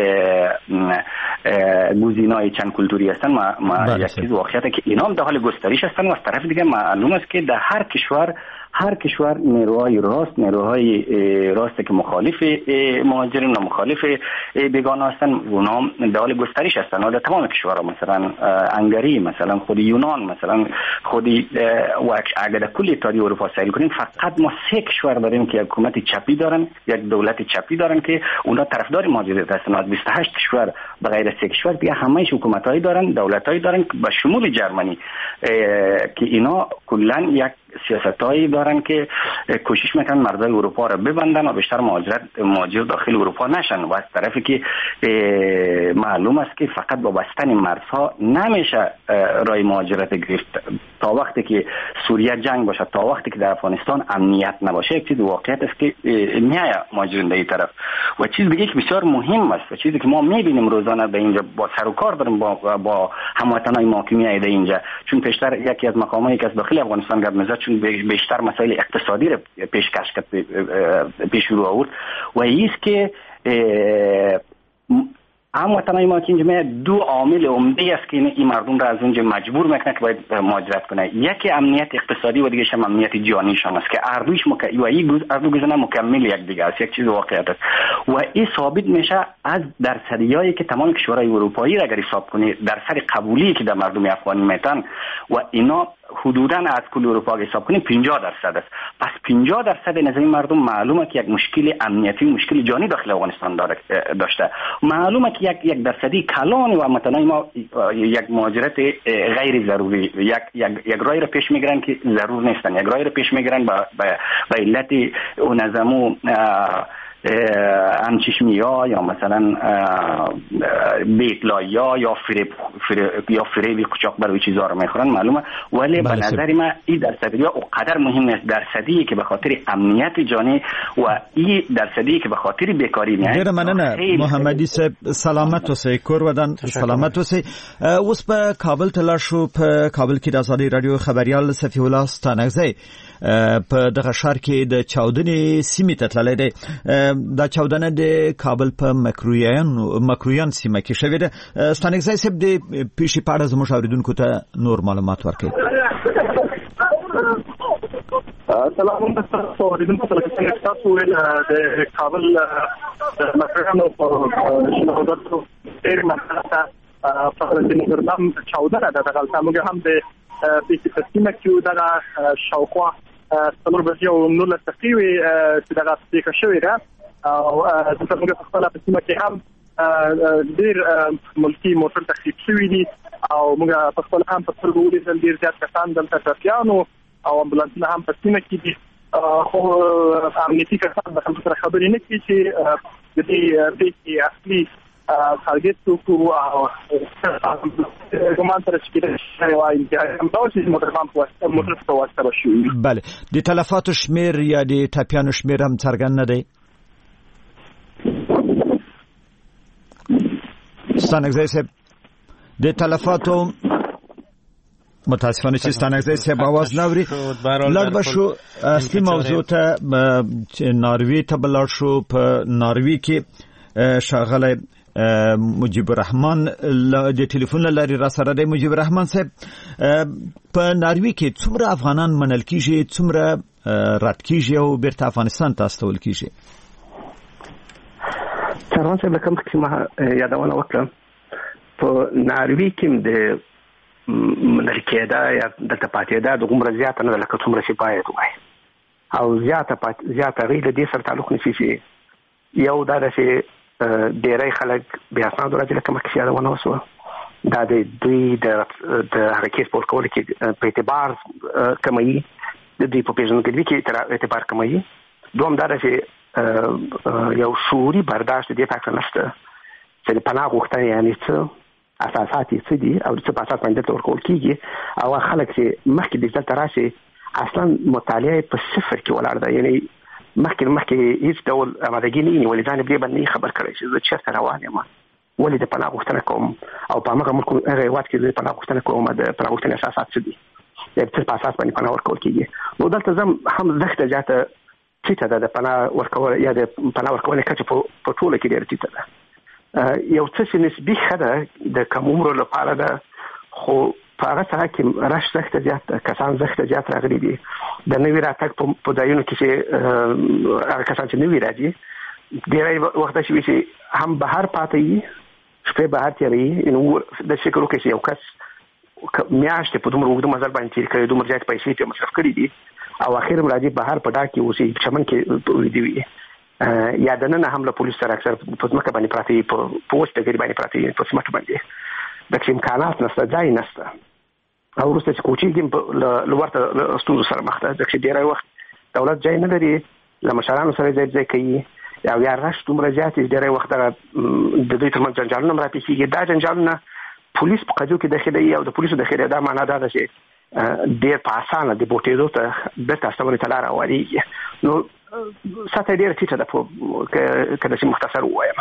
گزینه‌های چند کلتوری هستن ما, ما یک چیز واقعیت که اینا هم در حال گسترش هستن و از طرف دیگه معلوم است که در هر کشور هر کشور نیروهای راست نیروهای راست که مخالف مهاجرین و مخالف بیگانه هستن، اونا در حال گسترش هستن در تمام کشورها. مثلا هنگری، مثلا خود یونان، مثلا خود و اگر کل اتحادیه اروپا سیر کنیم فقط ما سه کشور داریم که حکومت چپی دارن، یک دولت چپی دارن که اونا طرفدار مهاجرت هستن. از بیست و هشت کشور به غیر سه کشور دیگه همه‌اش حکومتایی دارن، دولتایی دارن به شمول جرمنی که اینا کلا یک سیاستایی دارن که کوشش میکنن مرزهای اروپا را ببندن و بیشتر مهاجرت مهاجر داخل اروپا نشن. و از طرفی که معلوم است که فقط با بستن مرزها نمیشه راه مهاجرت گرفت. تا وقتی که سوریه جنگ باشه، تا وقتی که در افغانستان امنیت نباشه، یک چیز واقعیت است که میای مهاجرین در این طرف. و چیز دیگه که بسیار مهم است و چیزی که ما میبینیم روزانه به اینجا با سر و کار داریم با با هموطنای ما که میایده اینجا، چون پیشتر یکی از مقامایی که از داخل افغانستان گپ میزد، چون بیشتر مسائل اقتصادی را پیشکش کرد، پیش رو آورد و ایست که هموطنای ما که اینجا دو عامل عمده است که این مردم را از اونجا مجبور میکنه که باید مهاجرت کنه. یکی امنیت اقتصادی و دیگه هم امنیت جانیشان است که اردوش مک... و این اردو گزینه مکمل یک دیگه است، یک چیز واقعیت است. و این ثابت میشه از درصدیایی که تمام کشورهای اروپایی را اگر حساب کنی، درصد قبولی که در مردم افغانی میتن و اینا حدوداً از کل اروپا حساب کنیم پنجاه درصد است. پس پنجاه درصد نظامی مردم معلومه که یک مشکل امنیتی و مشکل جانی داخل افغانستان داشته. معلومه که یک یک درصدی کلان و مثلا ما یک مهاجرت غیر ضروری یک یک یک راه را پیش میگیرن که ضرور نیستن، یک راه را پیش میگیرن با با علت اون نظمو همچشمی ها یا مثلا بیتلایی ها یا فریب یا فریبی قچاق برای چیزها رو میخورن معلومه. ولی به نظر من این درصدی ها اونقدر مهم نیست. درصدی که به خاطر امنیت جانی و این درصدی که به خاطر بیکاری میاد.
ډیره مننه محمدي صاحب، سلامت اوسئ، کور ودان سلامت اوسئ. اوس په کابل ته لاړ شو. په کابل کې د ازادي رادیو خبريال صفي الله ستانکزی په دغه ښار کې د چاودنې سیمې ته تللی دی. دا چاودنه د کابل په مکرویان مکرویان سیمه کې شوې ده. ستانکزی صاحب د پیښې په اړه زموږ اوریدونکو ته نور معلومات ورکړئ.
سلام تاسو اوریدونکو ته څنګه تاسو ول د کابل د مکرویانو په شنو ډېر مسله په دې نظام چاودنه ده. دغه موږ هم د په سیمه کې دغه شاوخوا څلور بجې او نولس دقیقې چې دغه پیښه شوې ده او دلته موږ په خپله په سیمه کې هم ډېر ملکي موټر تخریب شوي دي او موږ په خپله هم په سترګو ولیدل ډېر زیات کسان دلته ټپیان او امبولانسونه هم په سیمه کې دي. خو امنیتي کسان د خلکو سره خبرې نه کوي چې د دې پیښې اصلي تارګت څوک او ګمان سره چې کېدای وایي چې همداسې موټر هم په موټر په واسطه بشي.
بله، د تلفاتو شمیر یا د ټپیانو شمیر هم څرګند نه دی. ستانکزی صاحب، د تلفاتو متاسفانه چې ستانکزی صاحب आवाज نوري. لړ بشو اصلي موضوع ته ناروی ته بلار شو. په ناروی کې شاغله مجيب الرحمن د ټلیفون لاري را سره دی. مجيب الرحمن صاحب، په ناروی کې څومره افغانان منل کیږي، څومره رات کیږي او بیرته افغانستان ته استول کیږي؟
سلام صاحب، کوم چې ما یادونه وکړم په ناروی کې د منل کېدا یا د تپاتېدا د عمر زیاته نه لکه څومره چې باید وای او زیاته زیاته غیر د دې سره تعلق نشي شي. یو دا چې ډېری خلک بیا اسناد راځي لکه مخکې یادونه وسوه، دا د دوی د د حرکت په کول کې په اعتبار کموي، د دوی په پیژندګلوي کې تر اعتبار کموي. دوم دا چې یو شعوري برداشت دې فکر نشته چې د پناه غوښتنې یعنی څه اساسات یې څه دي او څه په اساس باندې ورکول کېږي. او خلک چې مخکې د دلته راشي اصلا مطالعه په صفر کې ولاړ ده، یعنی مخکې مخکې هیڅ ډول آمادګي نه ولې ځان دې باندې خبر کړی چې زه چیرته روان یم، ولې د پناه غوښتنه کوم او په هغه ملک هغه هېواد کې د پناه غوښتنه کوم د پناه غوښتنې اساسات څه دي، د څه په اساس باندې پناه ورکول کېږي. نو دلته زم هم زښته جاته ټیټه ده د پناه ورکول یا د پناه ورکولې کچه په ټوله کې ډېره ټیټه ده. یو څه چې نسبي ښه ده د کم عمرو لپاره ده، خو په هغه سره کې رش زخت زیات کسان زخت زیات راغلي دي د نوې راتګ په دایونو کې چې هغه کسان چې نوې راځي ډېری وخت شي چې هم بهر پاتې شپې بهر تیری نو د شکل کې یو کس میاشتې په دومره وګړو مزل باندې تیر کړي دومره زیات پیسې ته مصرف کړي دي او اخر راځي بهر په ډا کې اوسې چمن کې دی یا د نن هم له پولیس سره اکثر په ځمکه باندې پراته په پوسټ کې باندې پراته په سمټ باندې د امکانات نشته ځای نشته او وروسته چې کوچیږي په لورته ستونزو سره مخ ده چې ډیری وخت دولت ځای نه لري له مشرانو سره ځای ځای کوي یا یا راش دومره زیات ډیری وخت د دوی ترمنځ جنجالونه راپېښیږي دا جنجالونه پولیس په قضیو کې داخلي او د پولیسو داخلي دا معنا دا ده چې ډېر په اسانه د بوټېدو ته بیرته استوګنې ته لاره هواریږي نو سطح ډېره ټیټه ده که داسې مختصر ووایم.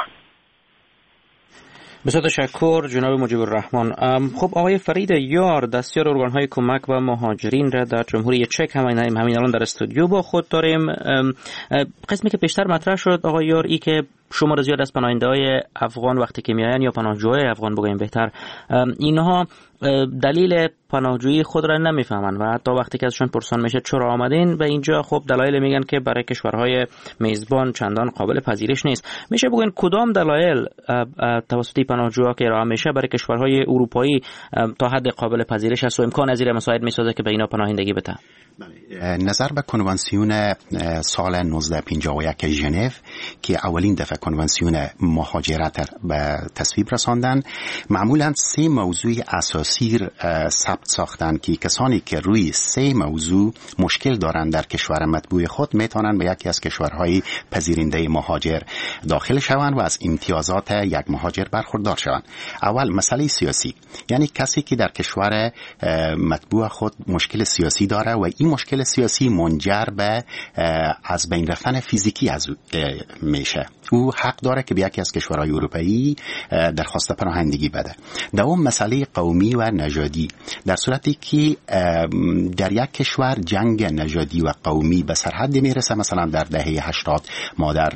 بسیار تشکر جناب مجیب الرحمن. خب آقای فرید یار دستیار ارگان‌های کمک و مهاجرین را در جمهوری چک همین همین الان در استودیو با خود داریم. قسمی که پیشتر مطرح شد آقای یار ای که شمار زیاد از پناهنده‌های افغان وقتی که میآیند یا پناهجوهای افغان بگویم بهتر اینها دلیل پناهجویی خود را نمیفهمند و حتی وقتی که ازشون پرسان میشه چرا آمدین به اینجا خب دلایل میگن که برای کشورهای میزبان چندان قابل پذیرش نیست. میشه بگوین کدام دلایل توسط پناهجوها که ارائه میشه برای کشورهای اروپایی تا حد قابل پذیرش است و امکان از این مساعد میسازه که به اینا پناهندگی بده؟
نظر به کنوانسیون سال نوزده پنجاه و یک ژنو که اولین دفعه کنوانسیون مهاجرت به تصویب رساندن معمولا سه موضوع اساسی ثبت ساختن که کسانی که روی سه موضوع مشکل دارند در کشور مطبوع خود میتونن به یکی از کشورهای پذیرنده مهاجر داخل شوند و از امتیازات یک مهاجر برخوردار شوند. اول مسئله سیاسی، یعنی کسی که در کشور مطبوع خود مشکل سیاسی داره و این مشکل سیاسی منجر به از بین رفتن فیزیکی از میشه، او حق داره که به یکی از کشورهای اروپایی درخواست پناهندگی بده. دوم مسئله قومی و نژادی، در صورتی که در یک کشور جنگ نژادی و قومی به سرحد میرسه، مثلا در دهه هشتاد ما در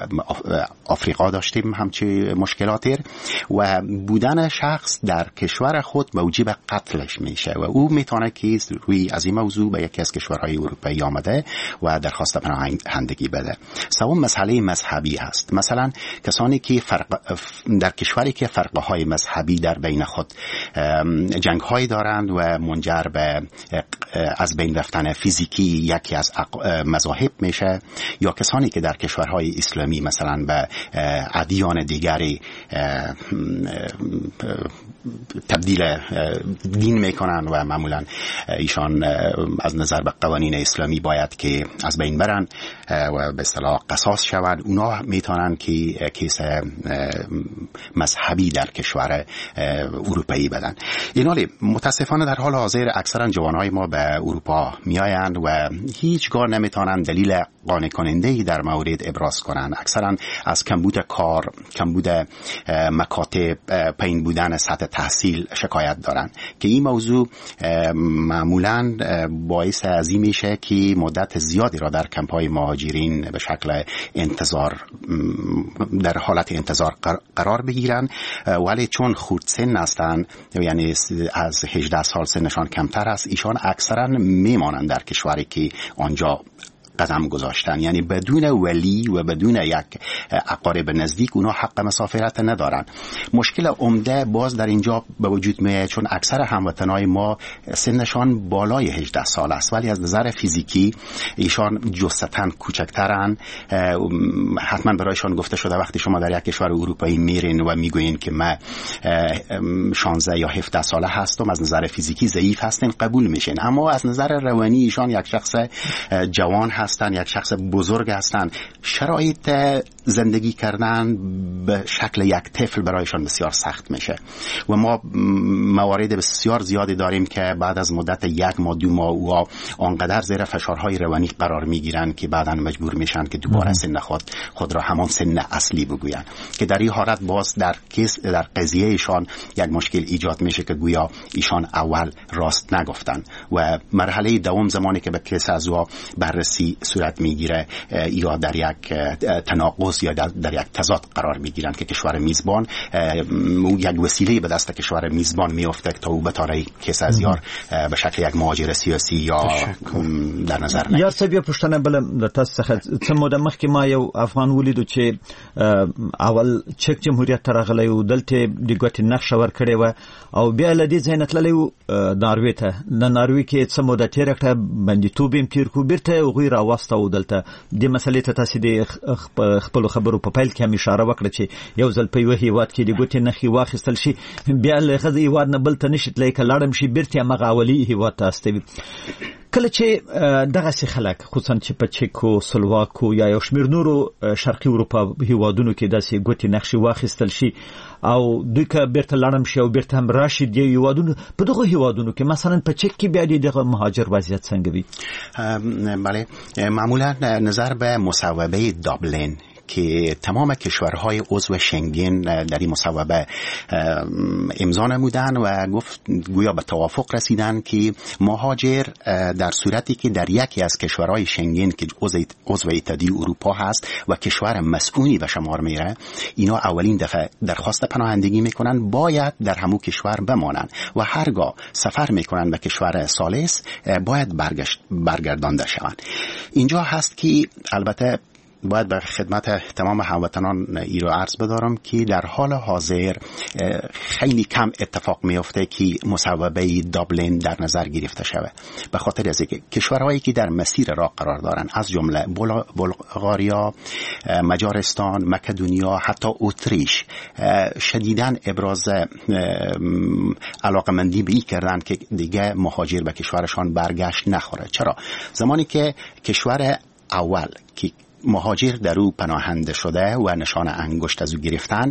آفریقا داشتیم همچه مشکلاتی و بودن شخص در کشور خود موجب قتلش میشه و او میتونه که روی از این موضوع به یکی از کشورهای اروپایی آمده و درخواست پناهندگی بده. سوم مسئله مذهبی هست، مثلا کسانی که فرق در کشوری که فرقه های مذهبی در بین خود جنگ های دارند و منجر به از بین رفتن فیزیکی یکی از مذاهب میشه، یا کسانی که در کشورهای اسلامی مثلا به ادیان دیگری تبدیل دین میکنن و معمولا ایشان از نظر به قوانین اسلامی باید که از بین برن و به اصطلاح قصاص شوند، اونا میتونن که کیس مذهبی در کشور اروپایی بدن. اینالی متاسفانه در حال حاضر اکثرا جوانهای ما به اروپا میآیند و هیچگاه نمیتونن دلیل قانع کننده در مورد ابراز کنن. اکثرا از کمبود کار، کمبود مکاتب، پایین بودن سطح تحصیل شکایت دارن که این موضوع معمولا باعث از این میشه که مدت زیادی را در کمپ‌های مهاجرین به شکل انتظار در حالت انتظار قرار بگیرن، ولی چون خرد سن هستن یعنی از هجده سال سنشان کمتر است، ایشان اکثرا میمانند در کشوری که آنجا قدم گذاشتن، یعنی بدون ولی و بدون یک اقارب نزدیک اونا حق مسافرت ندارن. مشکل عمده باز در اینجا به وجود میاد چون اکثر هموطنای ما سنشان بالای هجده سال است ولی از نظر فیزیکی ایشان جستن کوچکترن. حتما برایشان گفته شده وقتی شما در یک کشور اروپایی میرین و میگوین که من شانزده یا هفده ساله هستم، از نظر فیزیکی ضعیف هستین، قبول میشین، اما از نظر روانی ایشان یک شخص جوان هستن، یک شخص بزرگ هستن. شرایط زندگی کردن به شکل یک طفل برایشان بسیار سخت میشه و ما موارد بسیار زیادی داریم که بعد از مدت یک ماه دو ماه و آنقدر زیر فشارهای روانی قرار میگیرن که بعداً مجبور میشن که دوباره سن خود خود را همان سن اصلی بگوین، که در این حالت باز در کیس در قضیه ایشان یک مشکل ایجاد میشه که گویا ایشان اول راست نگفتن و مرحله دوم زمانی که به کیس از او بررسی صورت میگیره یا در یک تناقض یا در, در یک تضاد قرار میگیرن که کشور میزبان یک وسیله به دست کشور میزبان میافته تا او بتاره کس از یار به شکل یک مهاجر سیاسی یا در نظر نه.
یار سبیا پښتنه بل د تاسو څخه څه موده مخکې ما یو افغان ولیدو چې اول چک جمهوریت ته راغلی و دلته د ګوتې نقشه ورکړې وه او بیا له دې ځای نه تللی و ناروې ته د ناروې کې څه موده تېره کړه بندیتوب یې تېر کړو بېرته یې هغوی راواستوو دلته. دې مسلې ته تاسې د خپلو خبرو په پیل کې هم اشاره وکړه چې یو ځل په یوه هېواد کې د ګوتې نښې واخیستل شي بیا له هغه هېواد نه بل ته نشي تللی که لاړم شي بېرته یې همغه اولي هېواد ته استوي. کله چې دغسې خلک خصوصا چې په چکو سلواکو یا یو شمېر نورو شرقي اروپا هېوادونو کې داسې ګوتې نقشې واخیستل شي او دوی که بیرته لاړم شي او بیرته هم راشي د هېوادونو په دغو هېوادونو کې مثلا په چک کې بیا د دغه مهاجر وضعیت څنګه وي؟
بله، معمولا نظر به مصوبه دابلین که تمام کشورهای عضو شنگن در این مصوبه امضا نمودن و گفت گویا به توافق رسیدن که مهاجر در صورتی که در یکی از کشورهای شنگن که عضو اتحادیه اروپا هست و کشور مسئولی به شمار میره، اینا اولین دفعه درخواست پناهندگی میکنن باید در همون کشور بمانن و هرگاه سفر میکنن به کشور ثالث باید برگشت برگردانده شوند. اینجا هست که البته باید به خدمت تمام هموطنان ایرو عرض بدارم که در حال حاضر خیلی کم اتفاق میفته که مصوبه دابلین در نظر گرفته شود، به خاطر از اینکه کشورهایی که در مسیر راه قرار دارن از جمله بلغاریا، مجارستان، مکدونیا، حتی اتریش شدیداً ابراز علاقمندی به این کردن که دیگه مهاجر به کشورشان برگشت نخوره. چرا؟ زمانی که کشور اول که مهاجر در او پناهنده شده و نشان انگشت از او گرفتن،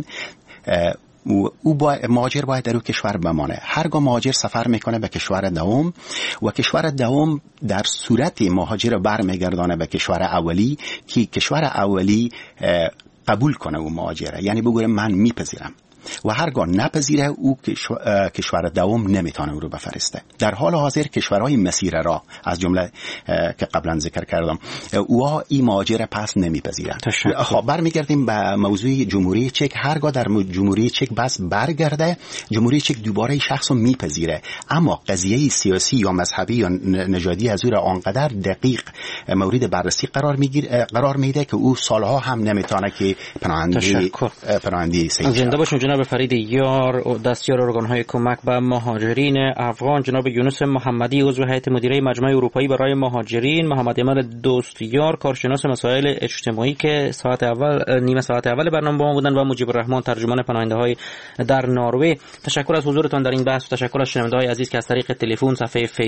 او با مهاجر باید در او کشور بمانه. هرگاه مهاجر سفر میکنه به کشور دوم و کشور دوم در صورت مهاجر برمیگردانه به کشور اولی که کشور اولی قبول کنه او مهاجره، یعنی بگوره من میپذیرم، و هرگاه نپذیره او کشور دوم نمیتونه او رو بفرسته. در حال حاضر کشورهای مسیر راه از جمله که قبلا ذکر کردم اوها این مهاجر پس نمیپذیرن. خب برمیگردیم به موضوع جمهوری چک. هرگاه در جمهوری چک بس برگرده، جمهوری چک دوباره شخص رو میپذیره، اما قضیه سیاسی یا مذهبی یا نژادی از او را آنقدر دقیق مورد بررسی قرار میگیره قرار میده که او سالها هم نمیتونه که پناهندگی پناهندگی
زنده باشون. جناب فرید یار، دستیار ارگان‌های کمک به مهاجرین افغان، جناب یونس محمدی عضو هیئت مدیره مجمع اروپایی برای مهاجرین، محمد اماد دوستیار کارشناس مسائل اجتماعی که ساعت اول نیمه ساعت اول برنامه با ما بودن، و مجیب الرحمن ترجمان پناهنده‌های در نروژ. تشکر از حضورتان در این بحث و تشکر از شنونده‌های عزیز که از طریق تلفن، صفحه